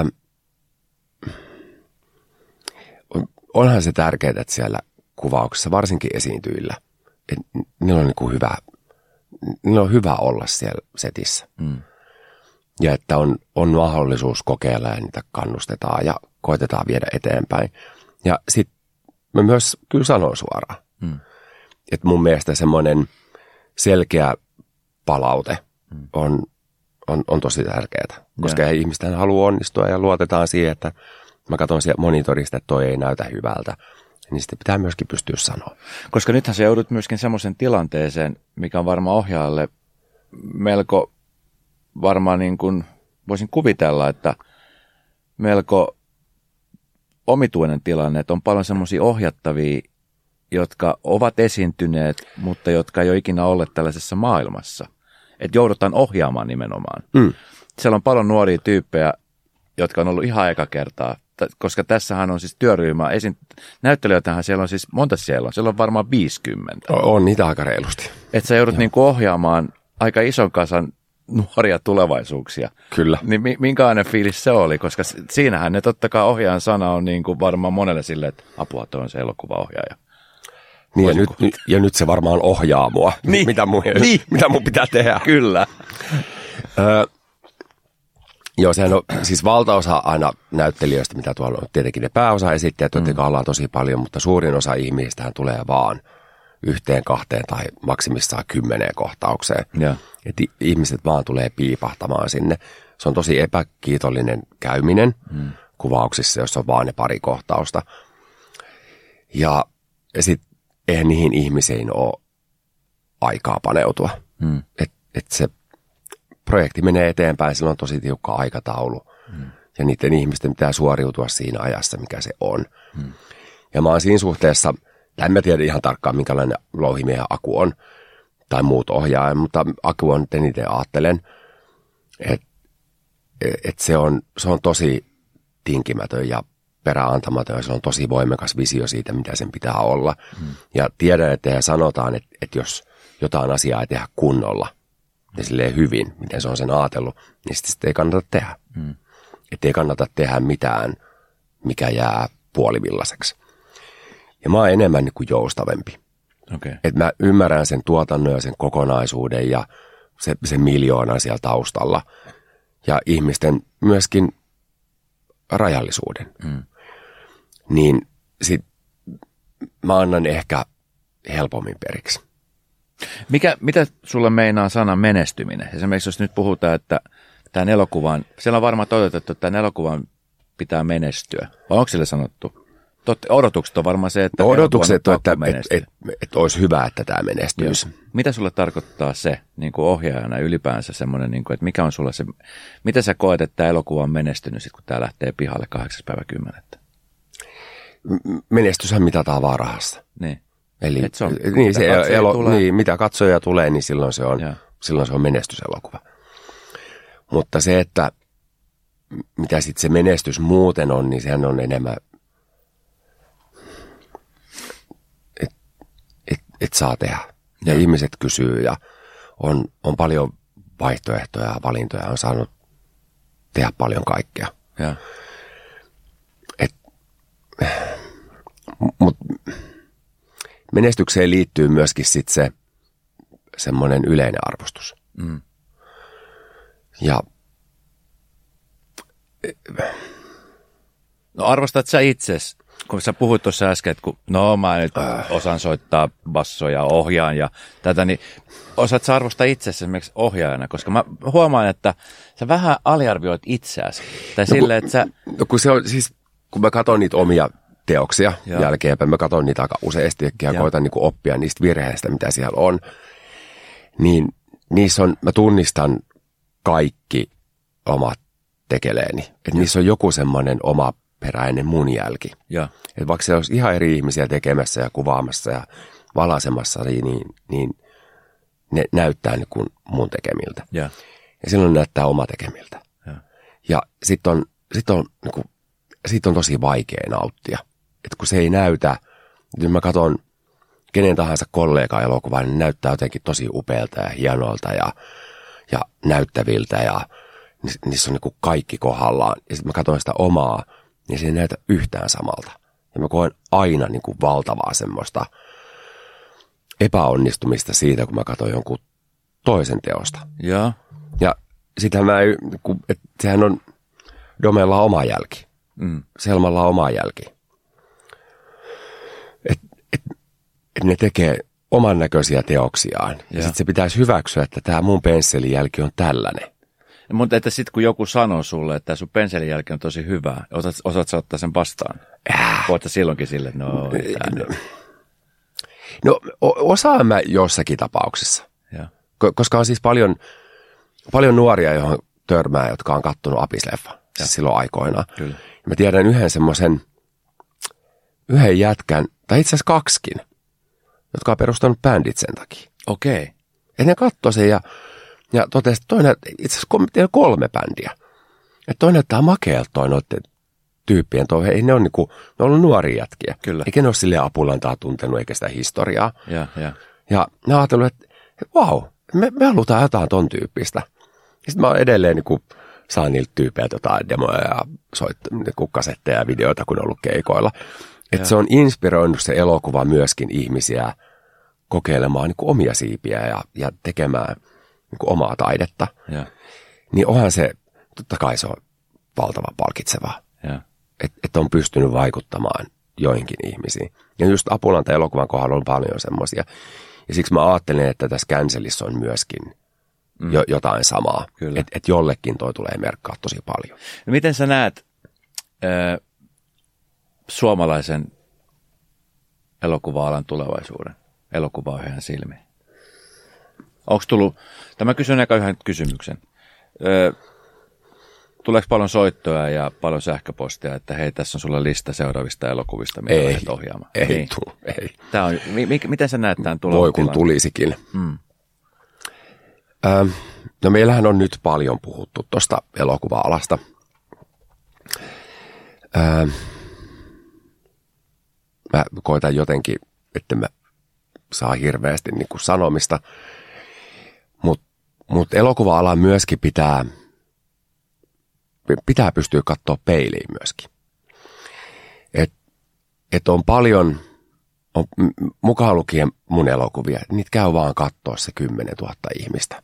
onhan se tärkeää, että siellä kuvauksessa, varsinkin esiintyjillä, että niillä on niin kuin hyvä, niillä on hyvä olla siellä setissä. Mm. Ja että on, on mahdollisuus kokeilla ja niitä kannustetaan ja koitetaan viedä eteenpäin. Ja sitten mä myös kyllä sanon suoraan, mm. että mun mielestä semmoinen selkeä palaute mm. on, on, on tosi tärkeää. Koska ja. ihmisten haluaa onnistua ja luotetaan siihen, että mä katson siellä monitorista, että toi ei näytä hyvältä. Niin sitten pitää myöskin pystyä sanoa. Koska nythän sä joudut myöskin semmoisen tilanteeseen, mikä on varmaan ohjaajalle melko varmaan niin kuin voisin kuvitella, että melko omituinen tilanne, että on paljon semmoisia ohjattavia, jotka ovat esiintyneet, mutta jotka ei ole ikinä olleet tällaisessa maailmassa. Että joudutaan ohjaamaan nimenomaan. Mm. Siellä on paljon nuoria tyyppejä, jotka on ollut ihan eka kertaa, koska tässähän on siis työryhmä, esiin, näyttelijöitähän siellä on siis, monta siellä on? Siellä on varmaan viisikymmentä. On niitä aika reilusti. Että sä joudut niin kuin ohjaamaan aika ison kasan nuoria tulevaisuuksia. Kyllä. Niin minkälainen fiilis se oli, koska siinähän ne totta kai ohjaajan sana on niin kuin varmaan monelle silleen, että apua, toi on se elokuvaohjaaja. Niin ja nyt, ja nyt se varmaan ohjaa mua, niin. mitä, mun, niin. mitä mun pitää tehdä. Kyllä. Öö, joo, sehän on siis valtaosa aina näyttelijöistä, mitä tuolla on tietenkin ne pääosa esittäjät, jotka mm. ollaan tosi paljon, mutta suurin osa ihmisistähän tulee vaan yhteen, kahteen tai maksimissaan kymmeneen kohtaukseen. Ja. Että ihmiset vaan tulee piipahtamaan sinne. Se on tosi epäkiitollinen käyminen mm. kuvauksissa, jos on vaan ne pari kohtausta. Ja, ja sitten eihän niihin ihmisiin ole aikaa paneutua. Mm. Että et se projekti menee eteenpäin, sillä on tosi tiukka aikataulu. Mm. Ja niiden ihmisten pitää suoriutua siinä ajassa, mikä se on. Mm. Ja mä oon siinä suhteessa, en mä tiedä ihan tarkkaan, minkälainen louhimiehen Aku on, tai muut ohjaajat, mutta Aku on, eniten ajattelen, että et se, on, se on tosi tinkimätön ja peräantamaton, ja se on tosi voimakas visio siitä, mitä sen pitää olla. Mm. Ja tiedän, että sanotaan, että, että jos jotain asiaa ei tehdä kunnolla, ja silleen hyvin, miten se on sen ajatellut, niin sitten ei kannata tehdä. Mm. Että ei kannata tehdä mitään, mikä jää puolivillaiseksi. Ja mä oon enemmän niin kuin joustavempi. Okay. Että mä ymmärrän sen tuotannon ja sen kokonaisuuden ja se, se miljoona siellä taustalla. Ja ihmisten myöskin rajallisuuden. Mm. Niin sit mä annan ehkä helpommin periksi. Mikä, mitä sulle meinaa sana menestyminen? Esimerkiksi jos nyt puhutaan, että tämän elokuvan, siellä on varmaan toteutettu, että tämän elokuvan pitää menestyä. Vai onko sille sanottu? Totta, odotukset on varmaan se, että... No, odotukset on, että et, et, et, et olisi hyvä, että tämä menestyisi. Joo. Mitä sulle tarkoittaa se niin kuin ohjaajana ylipäänsä semmoinen, niin kuin, että mikä on sulle se... Mitä sä koet, että tämä elokuva on menestynyt, sit, kun tämä lähtee pihalle kahdeksas päivä kymmenettä? Menestyshän mitataan vaan rahassa. Niin. Eli se on, niin, se elo, niin, mitä katsoja tulee, niin silloin se on, silloin se on menestyselokuva. Mutta se, että mitä sitten se menestys muuten on, niin sehän on enemmän, että et, et saa tehdä. Ja, ja ihmiset kysyy ja on, on paljon vaihtoehtoja ja valintoja, on saanut tehdä paljon kaikkea. Ja. Et, mut, menestykseen liittyy myöskin sit se semmoinen yleinen arvostus. Mm. Ja no arvostat sä itses, kun sä puhuit tuossa äsken, että kun, no mä nyt äh. osaan soittaa bassoja, ohjaan ja tätä, niin osaat sä arvostaa itsesi esimerkiksi ohjaajana, koska mä huomaan, että sä vähän aliarvioit itseäsi. Tai no, silleen, että sä... No kun se on siis, kun mä katson niitä omia teoksia Joo. jälkeenpäin, mä katson niitä aika useasti ja koitan niin kuin oppia niistä virheistä, mitä siellä on, niin niissä on, mä tunnistan kaikki omat tekeleeni. Että niissä on joku semmoinen oma peräinen mun jälki. Ja. Että vaikka siellä olisi ihan eri ihmisiä tekemässä ja kuvaamassa ja valaisemassa, niin, niin ne näyttää niin kuin mun tekemiltä. Ja, ja silloin ne näyttää oma tekemiltä. Ja, ja sitten on, sit on, niin kuin, sit on tosi vaikea nauttia. Että kun se ei näytä, jos mä katson kenen tahansa kollega elokuvaa, niin näyttää jotenkin tosi upealta ja hienolta ja, ja näyttäviltä ja niissä on niin kuin kaikki kohdallaan. Ja sitten mä katson sitä omaa, niin se ei näytä yhtään samalta. Ja mä koen aina niin kuin valtavaa semmoista epäonnistumista siitä, kun mä katson jonkun toisen teosta. Ja, ja sitähän mä ei, kun, et, sehän on Domella oma jälki. Mm. Selmalla on oma jälki. Että et, et ne tekee oman näköisiä teoksiaan. Ja, ja sitten se pitäisi hyväksyä, että tämä mun pensselijälki on tällainen. Mutta että sitten kun joku sanoo sulle, että sun penselijälki on tosi hyvä, osaat, osaat sä ottaa sen vastaan? Äh. Voit silloinkin sille, että no, no, no osaan mä jossakin tapauksessa. Ja. Koska on siis paljon, paljon nuoria, johon törmää, jotka on kattonut Apisleffa siis silloin aikoinaan. Kyllä. Mä tiedän yhden semmoisen, yhden jätkän, tai itse asiassa kaksikin, jotka on perustanut bändit sen takia. Okei. Okay. Ja ne katsoi sen ja, ja totesi, että toinen, itse asiassa kolme bändiä. Että toinen näyttää makealta toi noiden tyyppien. Toi, ei ne on niinku, ne on ollut nuoria jätkiä. Kyllä. Eikä ne ole silleen apulantaa tuntenut eikä sitä historiaa. Ja, ja. ja ne on ajatellut, että vau, me, me halutaan jotain ton tyyppistä. Ja sitten mä oon edelleen niinku, saan niiltä tyypeiltä jotain demoja ja soit, niinku kasetteja ja videoita, kun on ollut keikoilla. Että se on inspiroinut se elokuva myöskin ihmisiä kokeilemaan niinku omia siipiä ja, ja tekemään niinku omaa taidetta. Ja. Niin onhan se, totta kai se on valtavan palkitsevaa. Että et on pystynyt vaikuttamaan joihinkin ihmisiin. Ja just Apulanta-elokuvan kohdalla on paljon semmoisia. Ja siksi mä ajattelen, että tässä Cancelissä on myöskin mm. jo, jotain samaa. Että et jollekin toi tulee merkkaa tosi paljon. No miten sä näet äh, suomalaisen elokuva-alan tulevaisuuden, elokuvaohjaajan silmiin? Onko tullut, tämä kysyn aika yhden kysymyksen. Ö, tuleeko paljon soittoja ja paljon sähköpostia, että hei, tässä on sulla lista seuraavista elokuvista, mitä lähdet ohjaamaan? Ei, niin. tule, ei. Tämä on, mi, miten sä näet tämän tulevan Voi kun tilanteen? tulisikin. Mm. Ö, no meillähän on nyt paljon puhuttu tuosta elokuva-alasta. Ö, mä koitan jotenkin, että mä saa hirveästi niin kuin sanomista. Mutta mut elokuva-ala myöskin pitää, pitää pystyä katsoa peiliin myöskin. Et, et on paljon, on, mukaan lukien mun elokuvia, niitä käy vaan katsoa se kymmenen tuhatta ihmistä.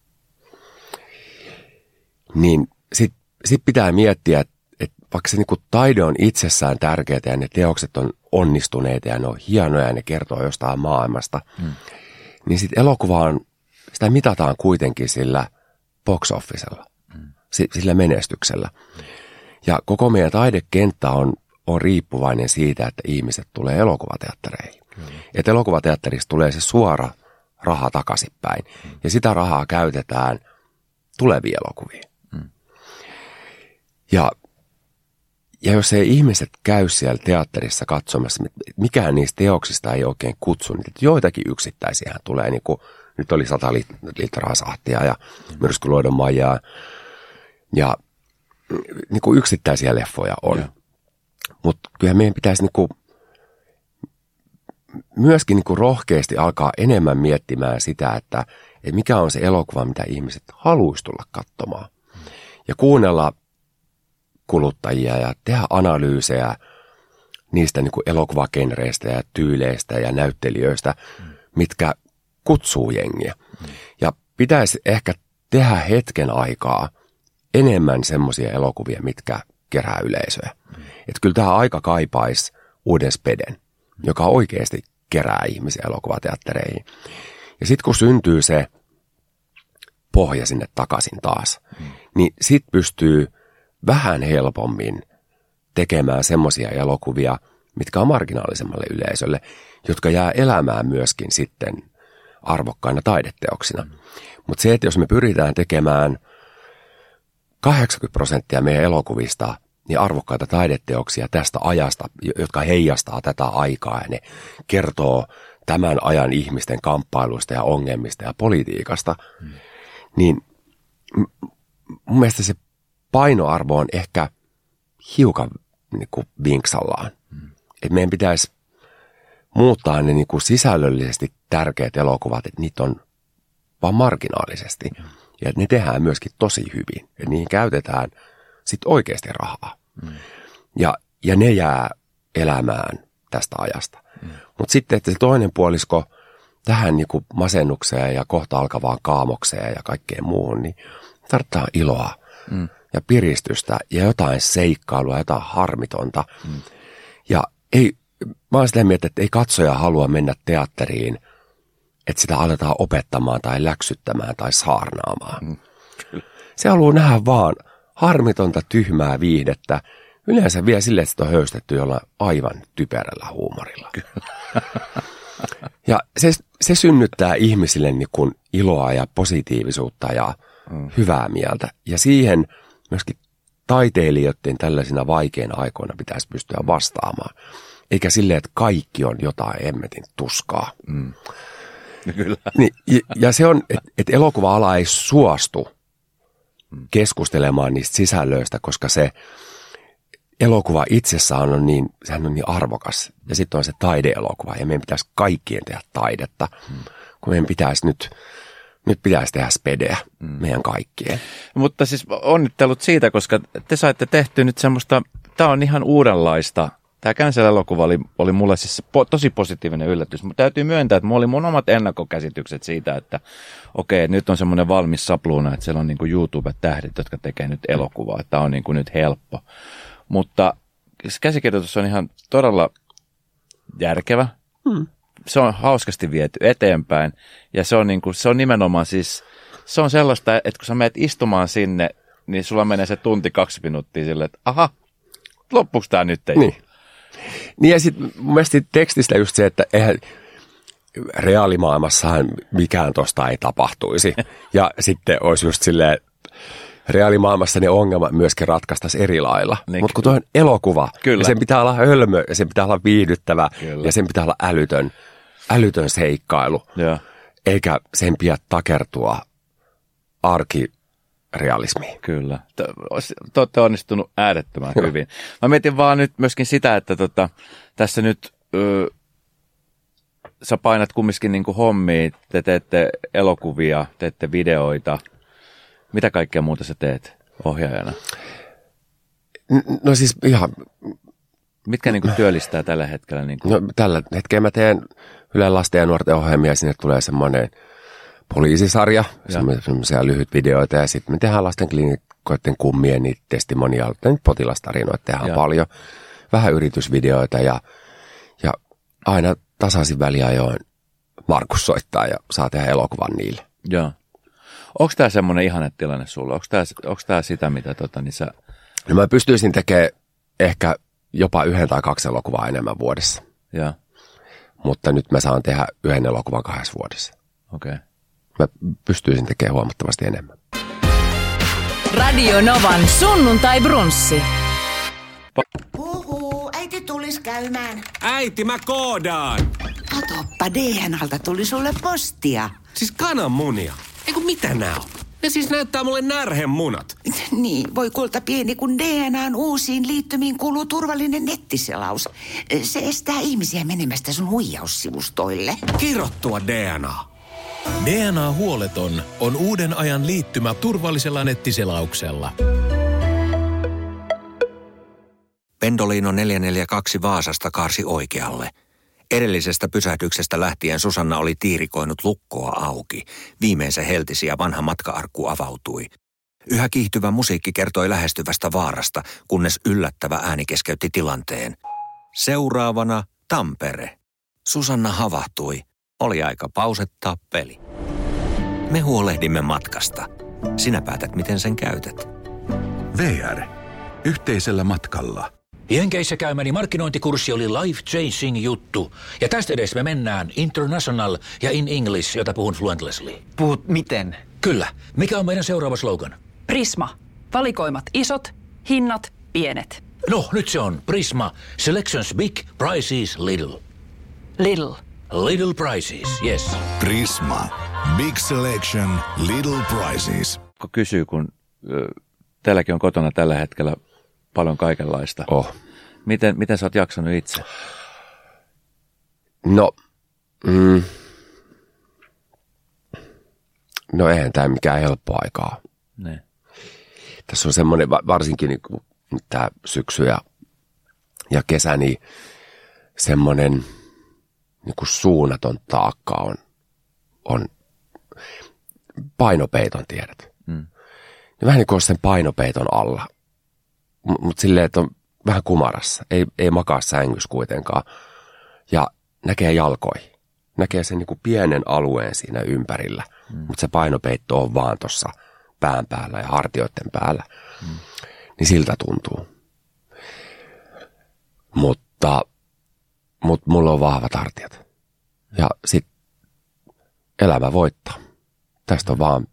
Niin sit, sit pitää miettiä, että et vaikka se niinku taide on itsessään tärkeää ja ne teokset on onnistuneita ja ne on hienoja ja ne kertoo jostain maailmasta, hmm. niin sit elokuva on, sitä mitataan kuitenkin sillä box officella, mm. sillä menestyksellä. Mm. Ja koko meidän taidekenttä on, on riippuvainen siitä, että ihmiset tulee elokuvateattereihin. Mm. Että elokuvateatterista tulee se suora raha takaisinpäin. Mm. Ja sitä rahaa käytetään tuleviin elokuviin. Mm. Ja, ja jos ei ihmiset käy siellä teatterissa katsomassa, mikään niistä teoksista ei oikein kutsu, niin joitakin yksittäisiä tulee niin kuin nyt oli sata litraa sahtia ja myrskyluodon Maijaa. Ja niin kuin yksittäisiä leffoja on. Mutta kyllä meidän pitäisi niin kuin, myöskin niin kuin rohkeasti alkaa enemmän miettimään sitä, että, että mikä on se elokuva, mitä ihmiset haluaisi tulla katsomaan. Ja kuunnella kuluttajia ja tehdä analyysejä niistä niin kuin elokuvagenreistä ja tyyleistä ja näyttelijöistä, mitkä kutsuu jengiä. Mm. Ja pitäisi ehkä tehdä hetken aikaa enemmän semmoisia elokuvia, mitkä kerää yleisöä. Mm. Että kyllä tämä aika kaipaisi uuden speden, mm. joka oikeasti kerää ihmisiä elokuvateattereihin. Ja sitten kun syntyy se pohja sinne takaisin taas, mm. niin sit pystyy vähän helpommin tekemään semmoisia elokuvia, mitkä on marginaalisemmalle yleisölle, jotka jää elämään myöskin sitten arvokkaina taideteoksina. Mutta se, että jos me pyritään tekemään kahdeksankymmentä prosenttia meidän elokuvista niin arvokkaita taideteoksia tästä ajasta, jotka heijastaa tätä aikaa ja ne kertoo tämän ajan ihmisten kamppailuista ja ongelmista ja politiikasta, mm. niin mun mielestä se painoarvo on ehkä hiukan niin kuin vinksallaan. Mm. Että meidän pitäisi muuttaa ne niin kuin sisällöllisesti tärkeät elokuvat, että niitä on vaan marginaalisesti. Mm. Ja että ne tehdään myöskin tosi hyvin. Että niihin käytetään sitten oikeasti rahaa. Mm. Ja, ja ne jää elämään tästä ajasta. Mm. Mutta sitten, että se toinen puolisko tähän niin kuin masennukseen ja kohta alkavaan kaamokseen ja kaikkeen muuhun, niin tarvitaan iloa mm. ja piristystä ja jotain seikkailua, jotain harmitonta. Mm. Ja ei, mä oon sitä mieltä, että ei katsoja halua mennä teatteriin, että sitä aletaan opettamaan tai läksyttämään tai saarnaamaan. Mm. Se haluaa nähdä vaan harmitonta, tyhmää viihdettä. Yleensä vielä silleen, että sitä on höystetty jollain aivan typerällä huumorilla. Ja se, se synnyttää ihmisille niin kuin iloa ja positiivisuutta ja mm. hyvää mieltä. Ja siihen myöskin taiteilijoiden tällaisina vaikeina aikoina pitäisi pystyä vastaamaan. Eikä silleen, että kaikki on jotain emmetin tuskaa. Mm. Kyllä. Niin, ja, ja se on, että et elokuva-ala ei suostu keskustelemaan niistä sisällöistä, koska se elokuva itsessään on niin, sehän on niin arvokas. Ja sitten on se taideelokuva, ja meidän pitäisi kaikkien tehdä taidetta, hmm. kun meidän pitäisi nyt, nyt pitäisi tehdä spedeä hmm. meidän kaikkien. Mutta siis onnittelut siitä, koska te saitte tehty nyt semmoista, tämä on ihan uudenlaista. Tämä Cancel-elokuva oli, oli mulle siis po, tosi positiivinen yllätys. Mutta täytyy myöntää, että mulla oli mun omat ennakkokäsitykset siitä, että okei, nyt on semmoinen valmis sapluuna, että siellä on niin kuin YouTube-tähdit, jotka tekee nyt elokuvaa. Että tämä on niin kuin nyt helppo. Mutta käsikirjoitus on ihan todella järkevä. Hmm. Se on hauskasti viety eteenpäin. Ja se on, niin kuin, se on nimenomaan siis, se on sellaista, että kun sä menet istumaan sinne, niin sulla menee se tunti kaksi minuuttia silleen, että aha, loppuuko tämä nyt ei? Niin. Niin ja sitten mun mielestä tekstistä just se, että eihän reaalimaailmassahan mikään tosta ei tapahtuisi. Ja sitten olisi just silleen, reaalimaailmassa ne ongelmat myöskin ratkaistaisiin eri lailla. Niin, mutta kun tuo on elokuva, ja sen pitää olla hölmö, ja sen pitää olla viihdyttävä, kyllä. ja sen pitää olla älytön, älytön seikkailu. Ja. Eikä sen pidä takertua arkirealismiin. Kyllä. Te olette onnistunut äärettömän Hyvä. hyvin. Mä mietin vaan nyt myöskin sitä, että tota, tässä nyt ö, sä painat kumminkin niinku hommia, te teette elokuvia, teette videoita. Mitä kaikkea muuta sä teet ohjaajana? No siis ihan... Mitkä niinku työllistää tällä hetkellä? Niinku? No tällä hetkellä mä teen Ylen lasten ja nuorten ohjelmia, sinne tulee semmoinen poliisisarja, semmoisia lyhyt videoita ja sitten me tehdään lasten klinikoiden kummien, niitä testimoniaaleita, nyt potilastarinoita tehdään ja. paljon. Vähän yritysvideoita ja, ja aina tasaisin väliajoin Markus soittaa ja saa tehdä elokuvan niille. Joo. Onko tämä semmoinen ihannetilanne sulla? Onko tämä, onko tämä sitä, mitä tota, niin sä... No mä pystyisin tekemään ehkä jopa yhden tai kaksi elokuvaa enemmän vuodessa. Ja. Mutta nyt mä saan tehdä yhden elokuvan kahdessa vuodessa. Okei. Okay. Mä pystyisin tekemään huomattavasti enemmän. Radio Novan sunnuntai brunssi. Huhu, äiti tulis käymään. Äiti, mä koodaan. Katoppa, D N A:lta tuli sulle postia. Siis kananmunia. Eiku mitä nää on? Ne siis näyttää mulle närhemunat. Niin, voi kulta pieni, kun D N A:n uusiin liittymiin kuuluu turvallinen nettiselaus. Se estää ihmisiä menemästä sun huijaussivustoille. Kirottua D N A. D N A-huoleton on uuden ajan liittymä turvallisella nettiselauksella. Pendolino neljä neljä kaksi Vaasasta kaarsi oikealle. Edellisestä pysähdyksestä lähtien Susanna oli tiirikoinut lukkoa auki. Viimein se heltisi ja vanha matka-arkku avautui. Yhä kiihtyvä musiikki kertoi lähestyvästä vaarasta, kunnes yllättävä ääni keskeytti tilanteen. Seuraavana Tampere. Susanna havahtui. Oli aika pausettaa peli. Me huolehdimme matkasta. Sinä päätät, miten sen käytät. V R. Yhteisellä matkalla. Jenkeissä käymäni markkinointikurssi oli life-changing juttu. Ja tästä edes me mennään international ja in English, jota puhun fluently. Puhut miten? Kyllä. Mikä on meidän seuraava slogan? Prisma. Valikoimat isot, hinnat pienet. No, nyt se on Prisma. Selections big, prices little. Lidl. Little prices, yes. Prisma. Big selection, little prices. Kun kysyy, kun ö, teilläkin on kotona tällä hetkellä paljon kaikenlaista. Oh. Miten, miten sä oot jaksanut itse? No, mm, no eihän tämä mikään helppo aikaa. Ne. Tässä on semmoinen, varsinkin niin kuin tämä syksy ja, ja kesä, niin semmoinen niin kuin suunnaton taakka on, on painopeiton, tiedät. Mm. Vähän niin kuin olisi sen painopeiton alla, M- mutta silleen, että on vähän kumarassa, ei, ei makaa sängyssä kuitenkaan ja näkee jalkoihin. Näkee sen niin kuin pienen alueen siinä ympärillä, mm. mutta se painopeitto on vaan tuossa pään päällä ja hartioiden päällä. Mm. Niin siltä tuntuu. Mutta, mutta mulla on vahvat hartiat. Ja sit elämä voittaa. Tästä on vaan,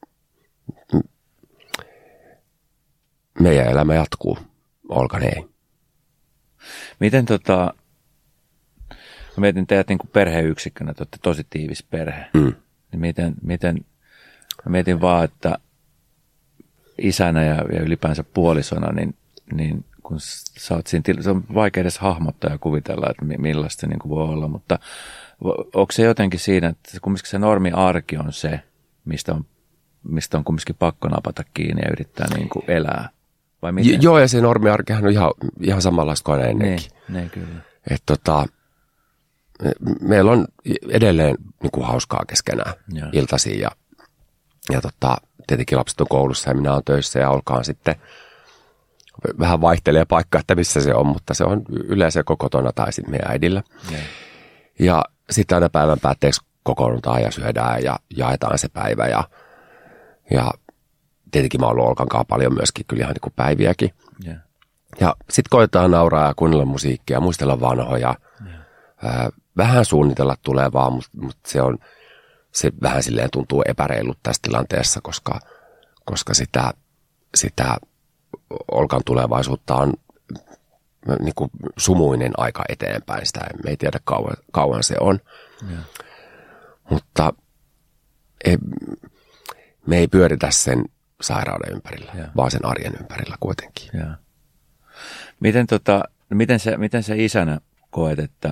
meidän elämä jatkuu. Olkan ei. Miten tota, mä mietin teidät niin kuin perheyksikkönä, te olette tosi tiivis perhe. Mm. Niin miten, miten, mä mietin vaan, että isänä ja, ja ylipäänsä puolisona, niin, niin kun sä oot siinä, se on vaikea edes hahmottaa ja kuvitella, että millaista se niin kuin voi olla, mutta onko se jotenkin siinä, että kumminkin se normi-arki on se, mistä on, mistä on kumminkin pakko napata kiinni ja yrittää niin kuin elää? Vai miten? J- joo, ja se normi-arkihan on ihan, ihan samanlaista kuin aina ennenkin. Ne, ne kyllä. Että tota, meillä on edelleen niin kuin hauskaa keskenään ja. iltaisin ja, ja tota, tietenkin lapset on koulussa ja minä olen töissä ja olkaan sitten vähän vaihtelee paikka, että missä se on, mutta se on yleensä joko kotona tai sitten meidän äidillä. Ja, ja sitten aina päivän päätteeksi kokoonnutaan ja syödään ja jaetaan se päivä ja, ja tietenkin mä oon ollut Olkan kanssa paljon myöskin kyllä ihan niin kuin päiviäkin. Ja, ja sitten koetaan nauraa ja kuunnella musiikkia, muistella vanhoja, ää, vähän suunnitella tulevaa, mutta mut se on se vähän silleen tuntuu epäreilut tässä tilanteessa, koska, koska sitä, sitä Olkan tulevaisuutta on niin kuin sumuinen aika eteenpäin. Sitä me ei tiedä kauan, kauan se on. Ja. Mutta ei, me ei pyöritä sen sairauden ympärillä, ja. vaan sen arjen ympärillä kuitenkin. Ja. Miten, tota, miten, se, miten se isänä koet, että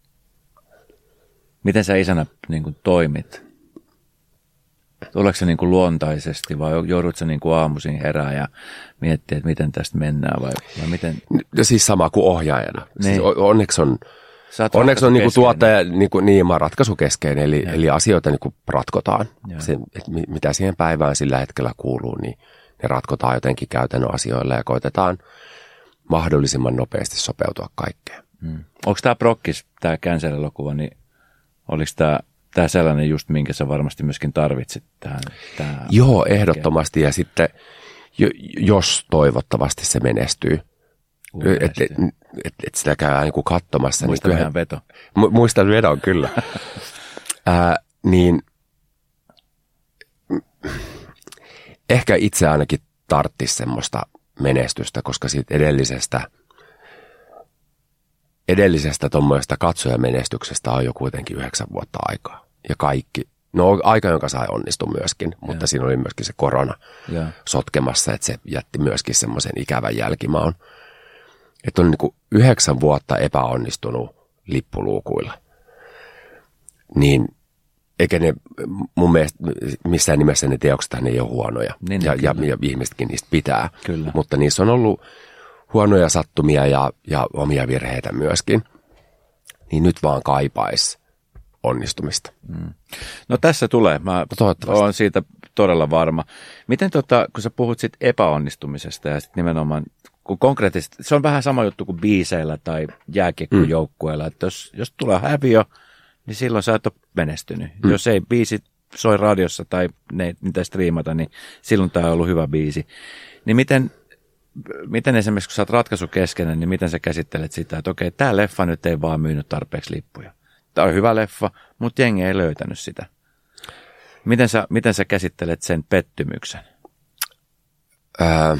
miten sä isänä niin kuin toimit? Tuleeko se niin kuin luontaisesti vai joudut sä niin kuin aamuisin herää ja miettiä, että miten tästä mennään vai, vai miten? Ja siis sama kuin ohjaajana. Siis onneksi on, onneksi on niin kuin tuottaja, niin, kuin, niin mä ratkaisukeskeinen, eli, eli asioita niin kuin ratkotaan. Se, että mitä siihen päivään sillä hetkellä kuuluu, niin ne ratkotaan jotenkin käytännön asioilla ja koitetaan mahdollisimman nopeasti sopeutua kaikkeen. Hmm. Onko tämä Prokkis, tämä Cancel-elokuva, niin oliko tämä, tämä sellainen just, minkä sä varmasti myöskin tarvitsit tähän? tähän Joo, ehdottomasti. Ja sitten, jos toivottavasti se menestyy, että et, et, et sitä käydään niin kuin katsomassa. Muista niin meidän veto. Mu, muistan vedon, kyllä. Ää, niin ehkä itse ainakin tarttisi semmoista menestystä, koska siitä edellisestä edellisestä tuommoista katsojamenestyksestä on jo kuitenkin yhdeksän vuotta aikaa. Ja kaikki, no aika, jonka sai onnistu myöskin, mutta ja. siinä oli myöskin se korona ja. sotkemassa, että se jätti myöskin semmoisen ikävän jälkimaun. Että on niin kuin yhdeksän vuotta epäonnistunut lippuluukuilla. Niin eikä ne mun mielestä missään nimessä ne teokset ne ei ole huonoja. Niin, ja, ja, ja ihmisetkin niistä pitää. Kyllä. Mutta niissä on ollut huonoja sattumia ja, ja omia virheitä myöskin, niin nyt vaan kaipaisi onnistumista. Mm. No tässä tulee, mä olen siitä todella varma. Miten tota, kun sä puhut sit epäonnistumisesta ja sit nimenomaan, kun konkreettisesti, se on vähän sama juttu kuin biiseillä tai jääkiekkojoukkueilla, että jos, jos tulee häviö, niin silloin sä et ole menestynyt. Mm. Jos ei biisi soi radiossa tai ne, niitä striimata, niin silloin tämä on ollut hyvä biisi. Niin miten miten esimerkiksi kun sä oot ratkaisukeskeinen, niin miten sä käsittelet sitä, että okei, tämä leffa nyt ei vaan myynyt tarpeeksi lippuja. Tämä on hyvä leffa, mutta jengi ei löytänyt sitä. Miten sä, miten sä käsittelet sen pettymyksen? Öö,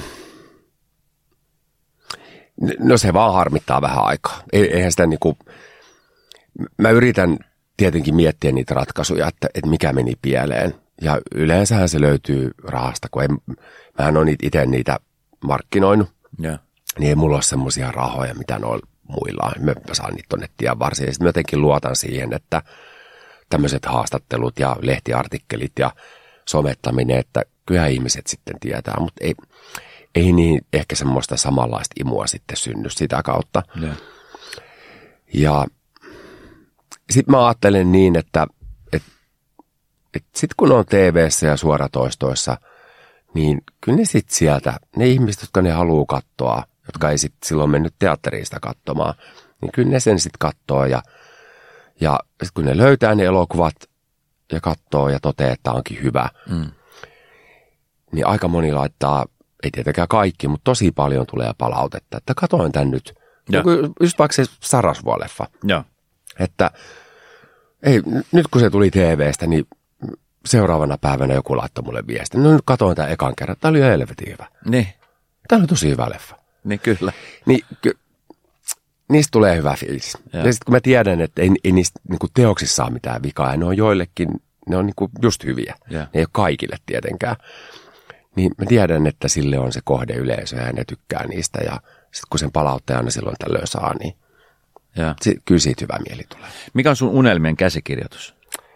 no se vaan harmittaa vähän aikaa. Eihän sitä niinku, mä yritän tietenkin miettiä niitä ratkaisuja, että, että mikä meni pieleen. Ja yleensähän se löytyy rahasta, kun ei, mähän on itse niitä markkinoinut. Yeah. Niin ei mulla ole semmoisia rahoja, mitä noilla muilla on. Mä saan niitä tonne tien varsin. Ja sitten mä jotenkin luotan siihen, että tämmöiset haastattelut ja lehtiartikkelit ja somettaminen, että kyllä ihmiset sitten tietää, mutta ei, ei niin ehkä semmoista samanlaista imua sitten synny sitä kautta. Yeah. Ja sitten mä ajattelen niin, että et, et sitten kun on T V:ssä ja suoratoistoissa, niin kyllä ne sitten sieltä, ne ihmiset, jotka ne haluaa katsoa, jotka ei sitten silloin mennyt teatteriin sitä katsomaan, niin kyllä ne sen sitten katsoo ja, ja sit kun ne löytää ne elokuvat ja katsoo ja toteaa, että onkin hyvä, mm. niin aika moni laittaa, ei tietenkään kaikki, mutta tosi paljon tulee palautetta, että katoin tän nyt. Ja. Just vaikka se Sarasvuo-leffa. Ja. Että ei, nyt kun se tuli T V:stä, niin seuraavana päivänä joku laittoi mulle viesti. No nyt katoin tämän ekan kerran. Tämä oli jo helvetin hyvä. Niin. Tämä oli tosi hyvä leffa. Niin kyllä. Niin, ky- niistä tulee hyvä fiilis. Ja, ja sitten kun mä tiedän, että ei, ei niistä niin kuin teoksissa saa mitään vikaa, ja ne on joillekin, ne on niin kuin just hyviä. Ja. Ne ei ole kaikille tietenkään. Niin mä tiedän, että sille on se kohdeyleisö ja ne tykkää niistä. Ja sitten kun sen palautteen aina silloin tällöin saa, niin ja. Si- kyllä siitä hyvä mieli tulee. Mikä on sun unelmien käsikirjoitus?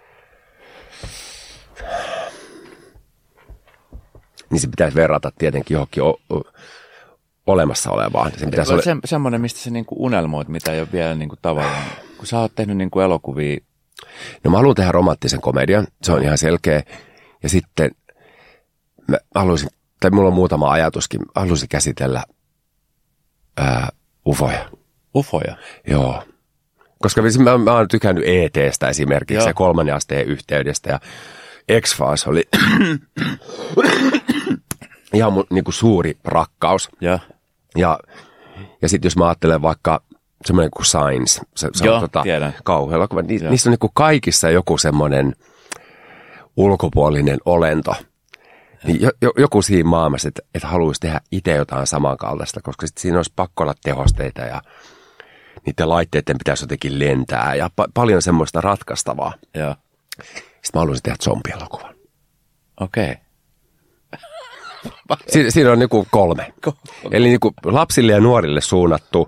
Niin se pitäisi verrata tietenkin johonkin o- o- olemassa olevaan. Sen pitäisi ole... Se, semmoinen, mistä sä niinku unelmoit, mitä ei ole vielä niinku tavallaan. Kun sä oot tehnyt niinku elokuvia. No mä haluan tehdä romanttisen komedian. Se on ihan selkeä. Ja sitten mä haluaisin, tai mulla on muutama ajatuskin. Mä haluaisin käsitellä ää, ufoja. Ufoja? Joo. Koska mä, mä oon tykännyt E T:stä esimerkiksi ja kolmannen asteen yhteydestä ja X-Files oli ihan mun niin kuin suuri rakkaus. Ja, ja, ja sitten jos mä ajattelen vaikka semmoinen kuin Signs, se, se Joo, on tota, tiedän. kauhuelokuva, ni, niissä on niin kuin kaikissa joku semmoinen ulkopuolinen olento. Niin jo, jo, joku siinä maailmassa, että, että haluaisi tehdä itse jotain samankaltaista, koska sit siinä olisi pakko olla tehosteita ja niiden laitteiden pitäisi jotenkin lentää ja pa- paljon semmoista ratkaistavaa. Ja. Sitten mä haluaisin tehdä zombielokuvan. Okei. Okay. Si- siinä on niinku kolme. Eli niinku lapsille ja nuorille suunnattu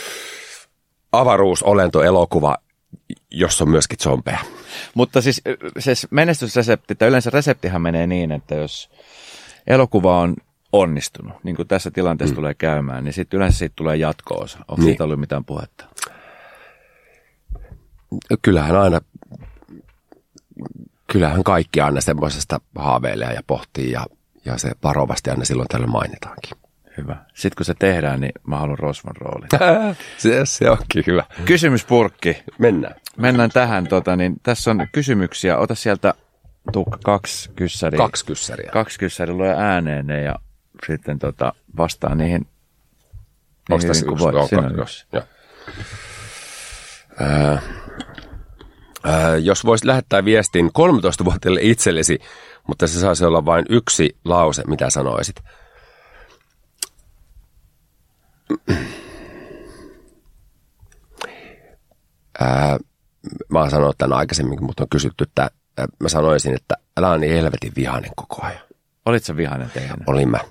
avaruusolentoelokuva, jossa on myöskin zombeja. Mutta siis se menestysresepti, tai yleensä reseptihän menee niin, että jos elokuva on onnistunut, niin kuin tässä tilanteessa mm. tulee käymään, niin sitten yleensä siitä tulee jatko-osa. Onko niin. siitä ollut mitään puhetta? Kyllähän aina, kyllähän kaikki aina semmoisesta haaveilee ja pohtii ja, ja se varovasti aina silloin tällöin mainitaankin. Hyvä. Sitten kun se tehdään, niin mä haluan Rosvan roolin. se, se onkin hyvä. Kysymyspurkki. Mennään. Mennään tähän. Tota, niin tässä on kysymyksiä. Ota sieltä Tuukka kaksi kyssäriä. Kaksi kyssäriä. Kaksi kyssäriä. Lue ääneen ne ja sitten tota, vastaa niihin. Onko tässä yksi? Siinä yksi. Äh, äh, jos voisit lähettää viestin kolmetoistavuotiaille itsellesi, mutta se saisi olla vain yksi lause, mitä sanoisit. Ää, mä oon sanonut tämän aikaisemminkin, mutta on kysytty, että ää, mä sanoisin, että älä ole niin helvetin vihainen koko ajan. Olit sä vihainen teidän? Olin mä.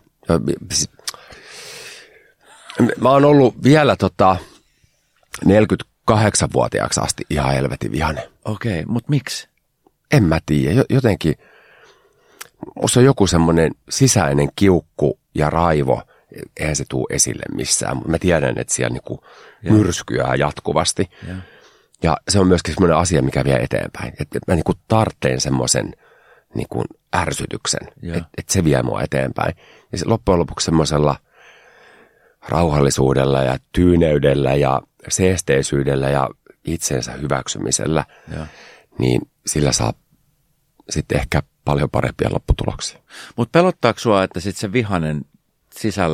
Mä oon ollut vielä tota neljäkymmentäkahdeksanvuotiaaksi asti ihan helvetin vihainen. Okei, okay, mutta miksi? En mä tiedä. Jotenkin musta on joku semmoinen sisäinen kiukku ja raivo. Eihän se tule esille missään, mutta mä tiedän, että siellä niinku myrskyää jatkuvasti. Ja. ja se on myöskin semmoinen asia, mikä vie eteenpäin. Että mä niinku tartteen semmoisen niinku ärsytyksen, että et se vie mua eteenpäin. Ja se loppujen lopuksi semmoisella rauhallisuudella ja tyyneydellä ja seesteisyydellä ja itsensä hyväksymisellä, ja. niin sillä saa sitten ehkä paljon parempia lopputuloksia. Mutta pelottaako sua, että sitten se vihainen sisällä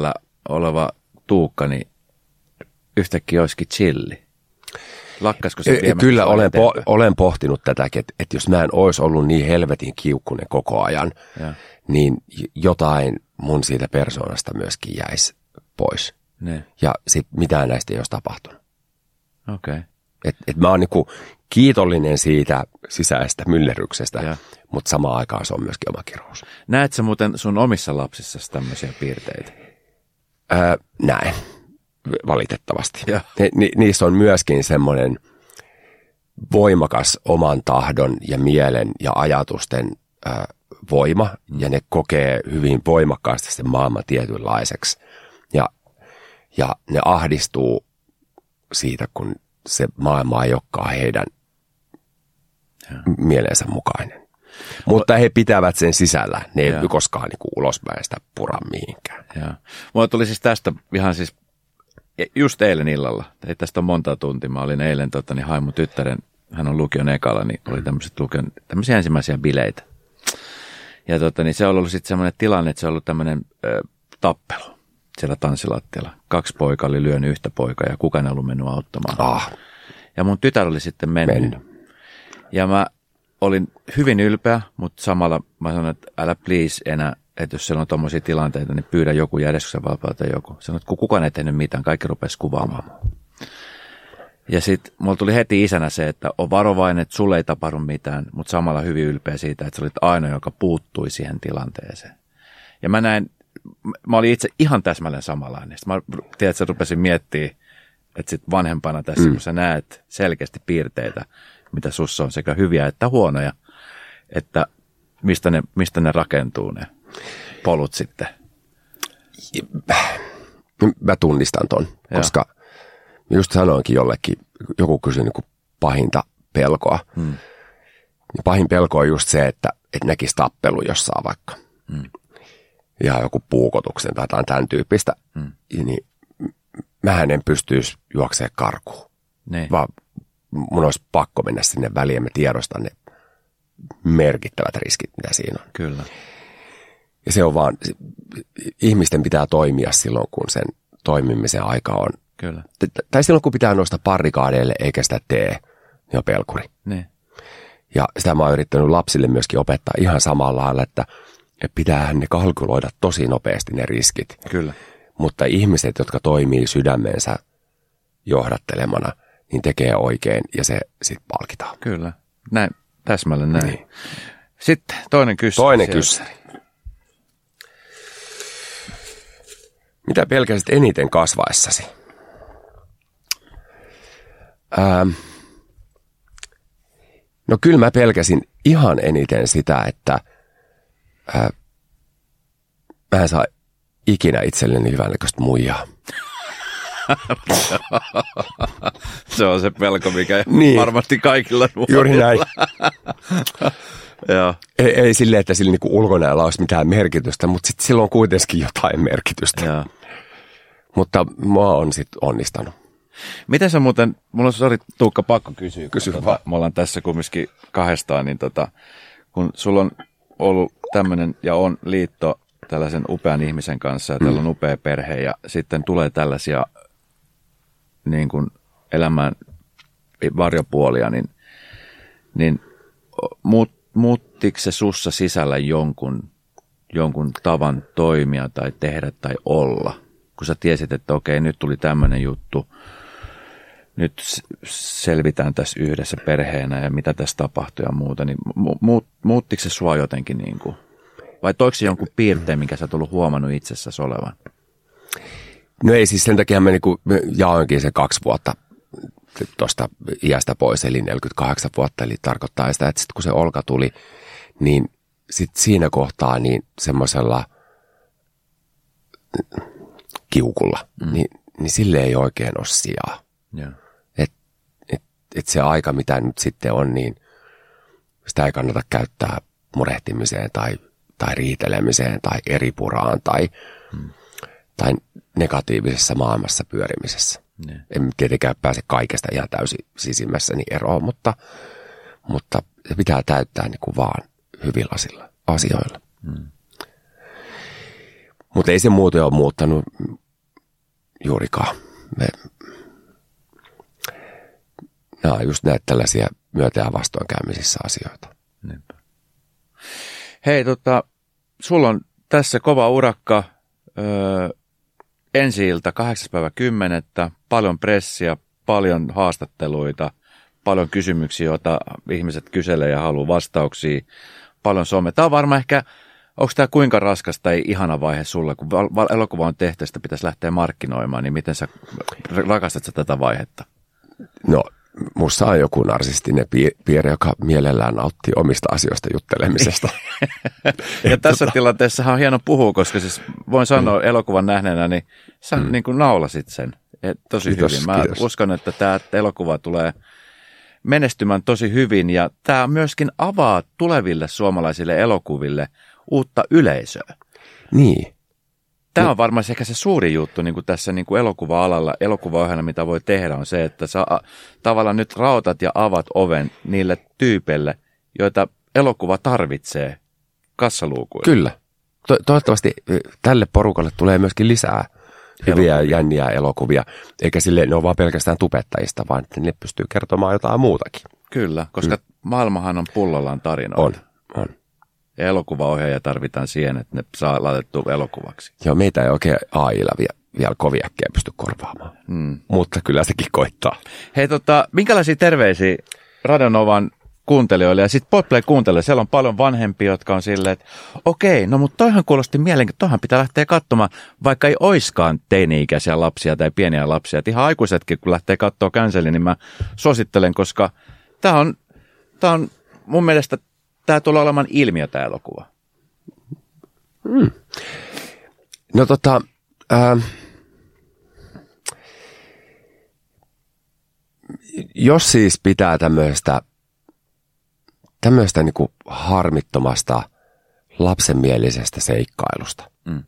oleva Tuukka, niin yhtäkkiä olisikin chilli. Lakkaisiko se viemästä? Kyllä olen, po, olen pohtinut tätäkin, että, että jos mä en olisi ollut niin helvetin kiukkunen koko ajan, ja. niin jotain mun siitä persoonasta myöskin jäisi pois. Ne. Ja sit mitään näistä ei olisi tapahtunut. Okei. Okay. Et, et mä oon niinku kiitollinen siitä sisäisestä myllerryksestä, ja. mutta samaan aikaan se on myöskin oma kirous. Näet sä muuten sun omissa lapsissasi tämmöisiä piirteitä? Öö, näen, valitettavasti. Ni, ni, niissä on myöskin semmoinen voimakas oman tahdon ja mielen ja ajatusten öö, voima, mm. ja ne kokee hyvin voimakkaasti sen maailman tietynlaiseksi. Ja, ja ne ahdistuu siitä, kun se maailma ei olekaan heidän ja. mielensä mukainen. Mutta he pitävät sen sisällä. Ne ei ja. koskaan niin kuin ulospäin sitä pura mihinkään. Ja. Mulla tuli siis tästä ihan siis just eilen illalla. Ei tästä ole monta tuntia. Mä olin eilen, tota, niin hain mun tyttären, hän on lukion ekalla, niin oli tämmöiset lukion, tämmöisiä ensimmäisiä bileitä. Ja tota, niin se on ollut sitten semmoinen tilanne, että se on ollut tämmöinen ö, tappelu siellä tanssilattialla. Kaksi poikaa oli lyönyt yhtä poikaa ja kukaan ei ollut mennyt auttamaan. Ah. Ja mun tytär oli sitten mennyt. mennyt. Ja mä olin hyvin ylpeä, mutta samalla mä sanoin, että älä please enää, että jos siellä on tommosia tilanteita, niin pyydä joku järjestyksen valpaalta joku. Sanoin, että kun kukaan ei tehnyt mitään, kaikki rupesi kuvaamaan. Ja sitten mulla tuli heti isänä se, että on varovainen, että sulle ei tapahdu mitään, mutta samalla hyvin ylpeä siitä, että sä olit ainoa, joka puuttui siihen tilanteeseen. Ja mä näin, mä olin itse ihan täsmälleen samanlainen. Sitten mä tiedän, että sä rupesin miettimään, että sit vanhempana tässä, mm. kun sä näet selkeästi piirteitä, mitä sussa on sekä hyviä että huonoja, että mistä ne, mistä ne rakentuu ne polut sitten. Mä tunnistan ton, ja. koska just sanoinkin jollekin, joku kysyi niin kuin pahinta pelkoa. Hmm. Pahin pelko on just se, että, että näkisi tappelu jossain vaikka. Hmm. Ja joku puukotuksen tai jotain tämän tyyppistä. Hmm. Niin mähän en pystyisi juoksemaan karkuun. Ne. Vaan mun olisi pakko mennä sinne väliin ja mä tiedostan ne merkittävät riskit, mitä siinä on. Kyllä. Ja se on vaan, ihmisten pitää toimia silloin, kun sen toimimisen aika on. Kyllä. Tai silloin, kun pitää nousta barrikaadeille eikä sitä tee, niin on pelkuri. Ne. Ja sitä mä oon yrittänyt lapsille myöskin opettaa ihan samalla lailla, että pitäähän ne kalkyloida tosi nopeasti ne riskit. Kyllä. Mutta ihmiset, jotka toimii sydämensä johdattelemana, niin tekee oikein ja se sitten palkitaan. Kyllä, näin, täsmälleen näin. Niin. Sitten toinen kysymys. Toinen kysymys. Mitä pelkäsit eniten kasvaessasi? Ähm, no kyllä mä pelkäsin ihan eniten sitä, että äh, mä en saa ikinä itselleni hyvännäköistä muijaa. Se on se pelko, mikä niin. varmasti kaikilla nuorilla. Juuri näin. Joo. Ei, ei silleen, että sillä niinku ulkonäöllä olisi mitään merkitystä, mutta sitten sillä on kuitenkin jotain merkitystä. Joo. Mutta mua on sitten onnistanut. Miten sä muuten, mulla on sori Tuukka pakko kysyä, Kysy kun tota, me ollaan tässä kumminkin kahdestaan, niin tota, kun sulla on ollut tämmöinen ja on liitto tällaisen upean ihmisen kanssa ja teillä on upea perhe ja sitten tulee tällaisia niin kuin elämän varjopuolia, niin, niin muut, muuttiko se sussa sisällä jonkun, jonkun tavan toimia tai tehdä tai olla? Kun sä tiesit, että okei, nyt tuli tämmöinen juttu, nyt selvitään tässä yhdessä perheenä ja mitä tässä tapahtuu ja muuta, niin mu- muuttiko se sua jotenkin niin kuin, vai toiko se jonkun piirteen, minkä sä oot ollut huomannut itsessäsi olevan? No ei siis sen takia mä niinku jaoinkin se kaksi vuotta tuosta iästä pois, eli neljäkymmentäkahdeksan vuotta, eli tarkoittaa sitä, että sitten kun se Olka tuli, niin sitten siinä kohtaa niin semmoisella kiukulla, mm. niin, niin sille ei oikein ole sijaa. Yeah. Että et, et se aika, mitä nyt sitten on, niin sitä ei kannata käyttää murehtimiseen tai, tai riitelemiseen tai eripuraan tai, mm. tai negatiivisessa maailmassa pyörimisessä. Yeah. En tietenkään pääse kaikesta ihan täysin sisimmässäni eroon, mutta, mutta se pitää täyttää niin kuin vaan hyvillä asioilla. Mm. Mutta ei se muuten ole muuttanut juurikaan. Me, nämä on just näitä tällaisia myötä- ja vastoinkäymisissä asioita. Niinpä. Hei, tota, sulla on tässä kova urakka, öö, ensi-ilta kahdeksas päivä kymmenettä, paljon pressiä, paljon haastatteluita, paljon kysymyksiä, joita ihmiset kyselee ja haluaa vastauksia, paljon some. Tämä on varmaan ehkä, onko tämä kuinka raskas tai ihana vaihe sulle, kun val- val- elokuva on tehty, sitä pitäisi lähteä markkinoimaan, niin miten sä rakastat sä tätä vaihetta? No, musta on joku narsistinen piirre, joka mielellään nauttii omista asioista juttelemisesta. Ja tässä tilanteessa on hieno puhua, koska siis voin sanoa mm. elokuvan nähneenä, niin sä mm. niin kuin naulasit sen tosi kiitos, hyvin. Mä kiitos. Uskon, että tämä elokuva tulee menestymään tosi hyvin ja tämä myöskin avaa tuleville suomalaisille elokuville uutta yleisöä. Niin. Tämä on varmaan ehkä se suuri juttu niin kuin tässä niin kuin elokuva-alalla, elokuvaohjelma, mitä voi tehdä, on se, että sä tavallaan nyt rautat ja avat oven niille tyypeille, joita elokuva tarvitsee kassaluukuille. Kyllä. To- toivottavasti tälle porukalle tulee myöskin lisää hyviä ja jänniä elokuvia, eikä silleen ne ole vaan pelkästään tubettajista, vaan että ne pystyy kertomaan jotain muutakin. Kyllä, koska mm. maailmahan on pullollaan tarinoita. On, on. Ja elokuvaohjaaja tarvitaan siihen, että ne saa laitettua elokuvaksi. Joo, meitä ei oikein A I:lla vielä, vielä kovin äkkiä pysty korvaamaan, mm. mutta kyllä sekin koittaa. Hei, tota, minkälaisia terveisiä Radio Novan kuuntelijoille ja sitten Podplay-kuuntelijoille? Siellä on paljon vanhempia, jotka on silleen, että okei, no mutta toihan kuulosti mielenkiintoista, toihan pitää lähteä katsomaan, vaikka ei oiskaan teini-ikäisiä lapsia tai pieniä lapsia. Et ihan aikuisetkin, kun lähtee katsoa Canceli, niin mä suosittelen, koska tämä on, tää on mun mielestä, tämä tulee olemaan ilmiö tämä elokuva. Hmm. No tota, äh, jos siis pitää tämmöistä tämmöistä niinku harmittomasta lapsenmielisestä seikkailusta mm.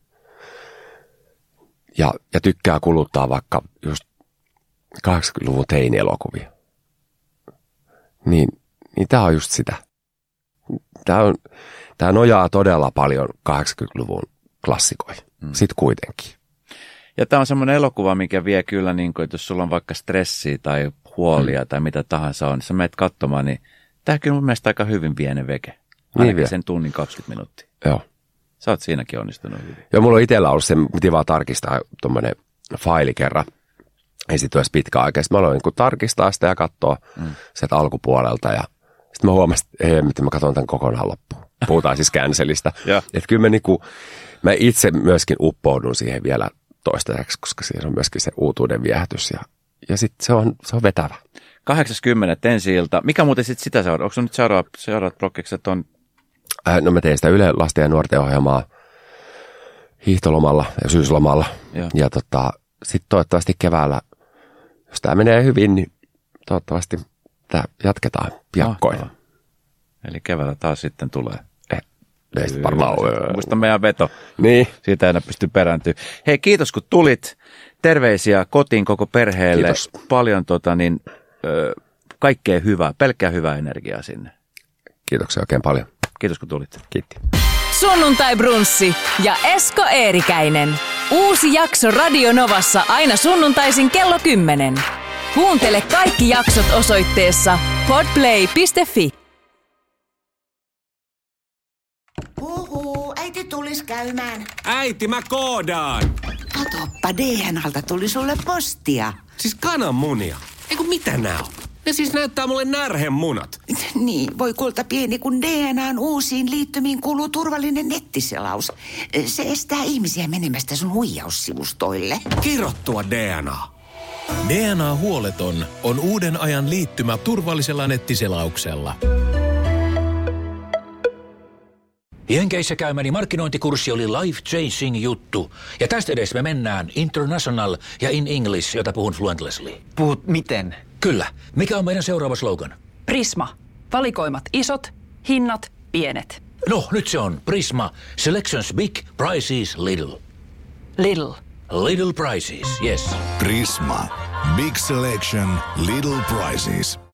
ja, ja tykkää kuluttaa vaikka just kahdeksankymmentäluvun teinielokuvia, niin, niin tämä on just sitä. Tämä, on, tämä nojaa todella paljon kahdeksankymmentäluvun klassikoihin, mm. sitten kuitenkin. Ja tämä on semmoinen elokuva, mikä vie kyllä, niin kuin, että jos sulla on vaikka stressiä tai huolia mm. tai mitä tahansa on, niin sä menet katsomaan, niin tämä kyllä mun mielestä aika hyvin vie ne veke. Ainakin niin sen tunnin kaksikymmentä minuuttia. Joo. Sä oot siinäkin onnistunut hyvin. Joo, mulla on itsellä ollut se, piti vaan tarkistaa tuommoinen faili kerran. Ei sit olisi pitkä aikaa. Sitten mä aloin niin tarkistaa sitä ja katsoa mm. sieltä alkupuolelta ja sitten mä huomasin, että miten mä katson tämän kokonaan loppuun. Puhutaan siis Cancelista. Että kyllä mä, niinku, mä itse myöskin uppoudun siihen vielä toistaiseksi, koska siinä on myöskin se uutuuden viehätys. Ja, ja sitten se on, se on vetävä. kahdeksaskymmenes ensi-ilta. Mikä muuten sitten sitä seuraa? Onko se nyt seuraava, seuraavat prokkikset on? Äh, no mä teen sitä Yle lasten ja nuorten ohjelmaa hiihtolomalla ja syyslomalla. Joo. Ja tota, sitten toivottavasti keväällä, jos tämä menee hyvin, niin toivottavasti tämä jatketaan piakkoin. Oh, oh. Eli keväällä taas sitten tulee. Eh, ei varmaan ole. Muista meidän veto. Niin. Siitä ei enää pysty perääntyä. Hei, kiitos kun tulit. Terveisiä kotiin koko perheelle. Kiitos. Paljon tota niin, ö, kaikkea hyvää, pelkkää hyvää energiaa sinne. Kiitoksia oikein paljon. Kiitos kun tulit. Kiitti. Sunnuntai Brunssi ja Esko Eerikäinen. Uusi jakso Radio Novassa aina sunnuntaisin kello kymmenen. Kuuntele kaikki jaksot osoitteessa podplay piste fi. Huhu, äiti tulis käymään. Äiti, mä koodaan. Katoppa, D N A:lta tuli sulle postia. Siis kananmunia. Eiku mitä nää on? Ne siis näyttää mulle närhemunat. Niin, voi kulta pieni, kun D N A:n uusiin liittymiin kuuluu turvallinen nettiselaus. Se estää ihmisiä menemästä sun huijaussivustoille. Kirottua D N A. D N A-huoleton on uuden ajan liittymä turvallisella nettiselauksella. Jenkeissä käymäni markkinointikurssi oli life-changing juttu. Ja tästä edes me mennään international ja in English, jota puhun fluentlessly. Puhut miten? Kyllä. Mikä on meidän seuraava slogan? Prisma. Valikoimat isot, hinnat pienet. No, nyt se on Prisma. Selections big, prices little. Lidl. Little prices, yes. Prisma. Big selection, little prices.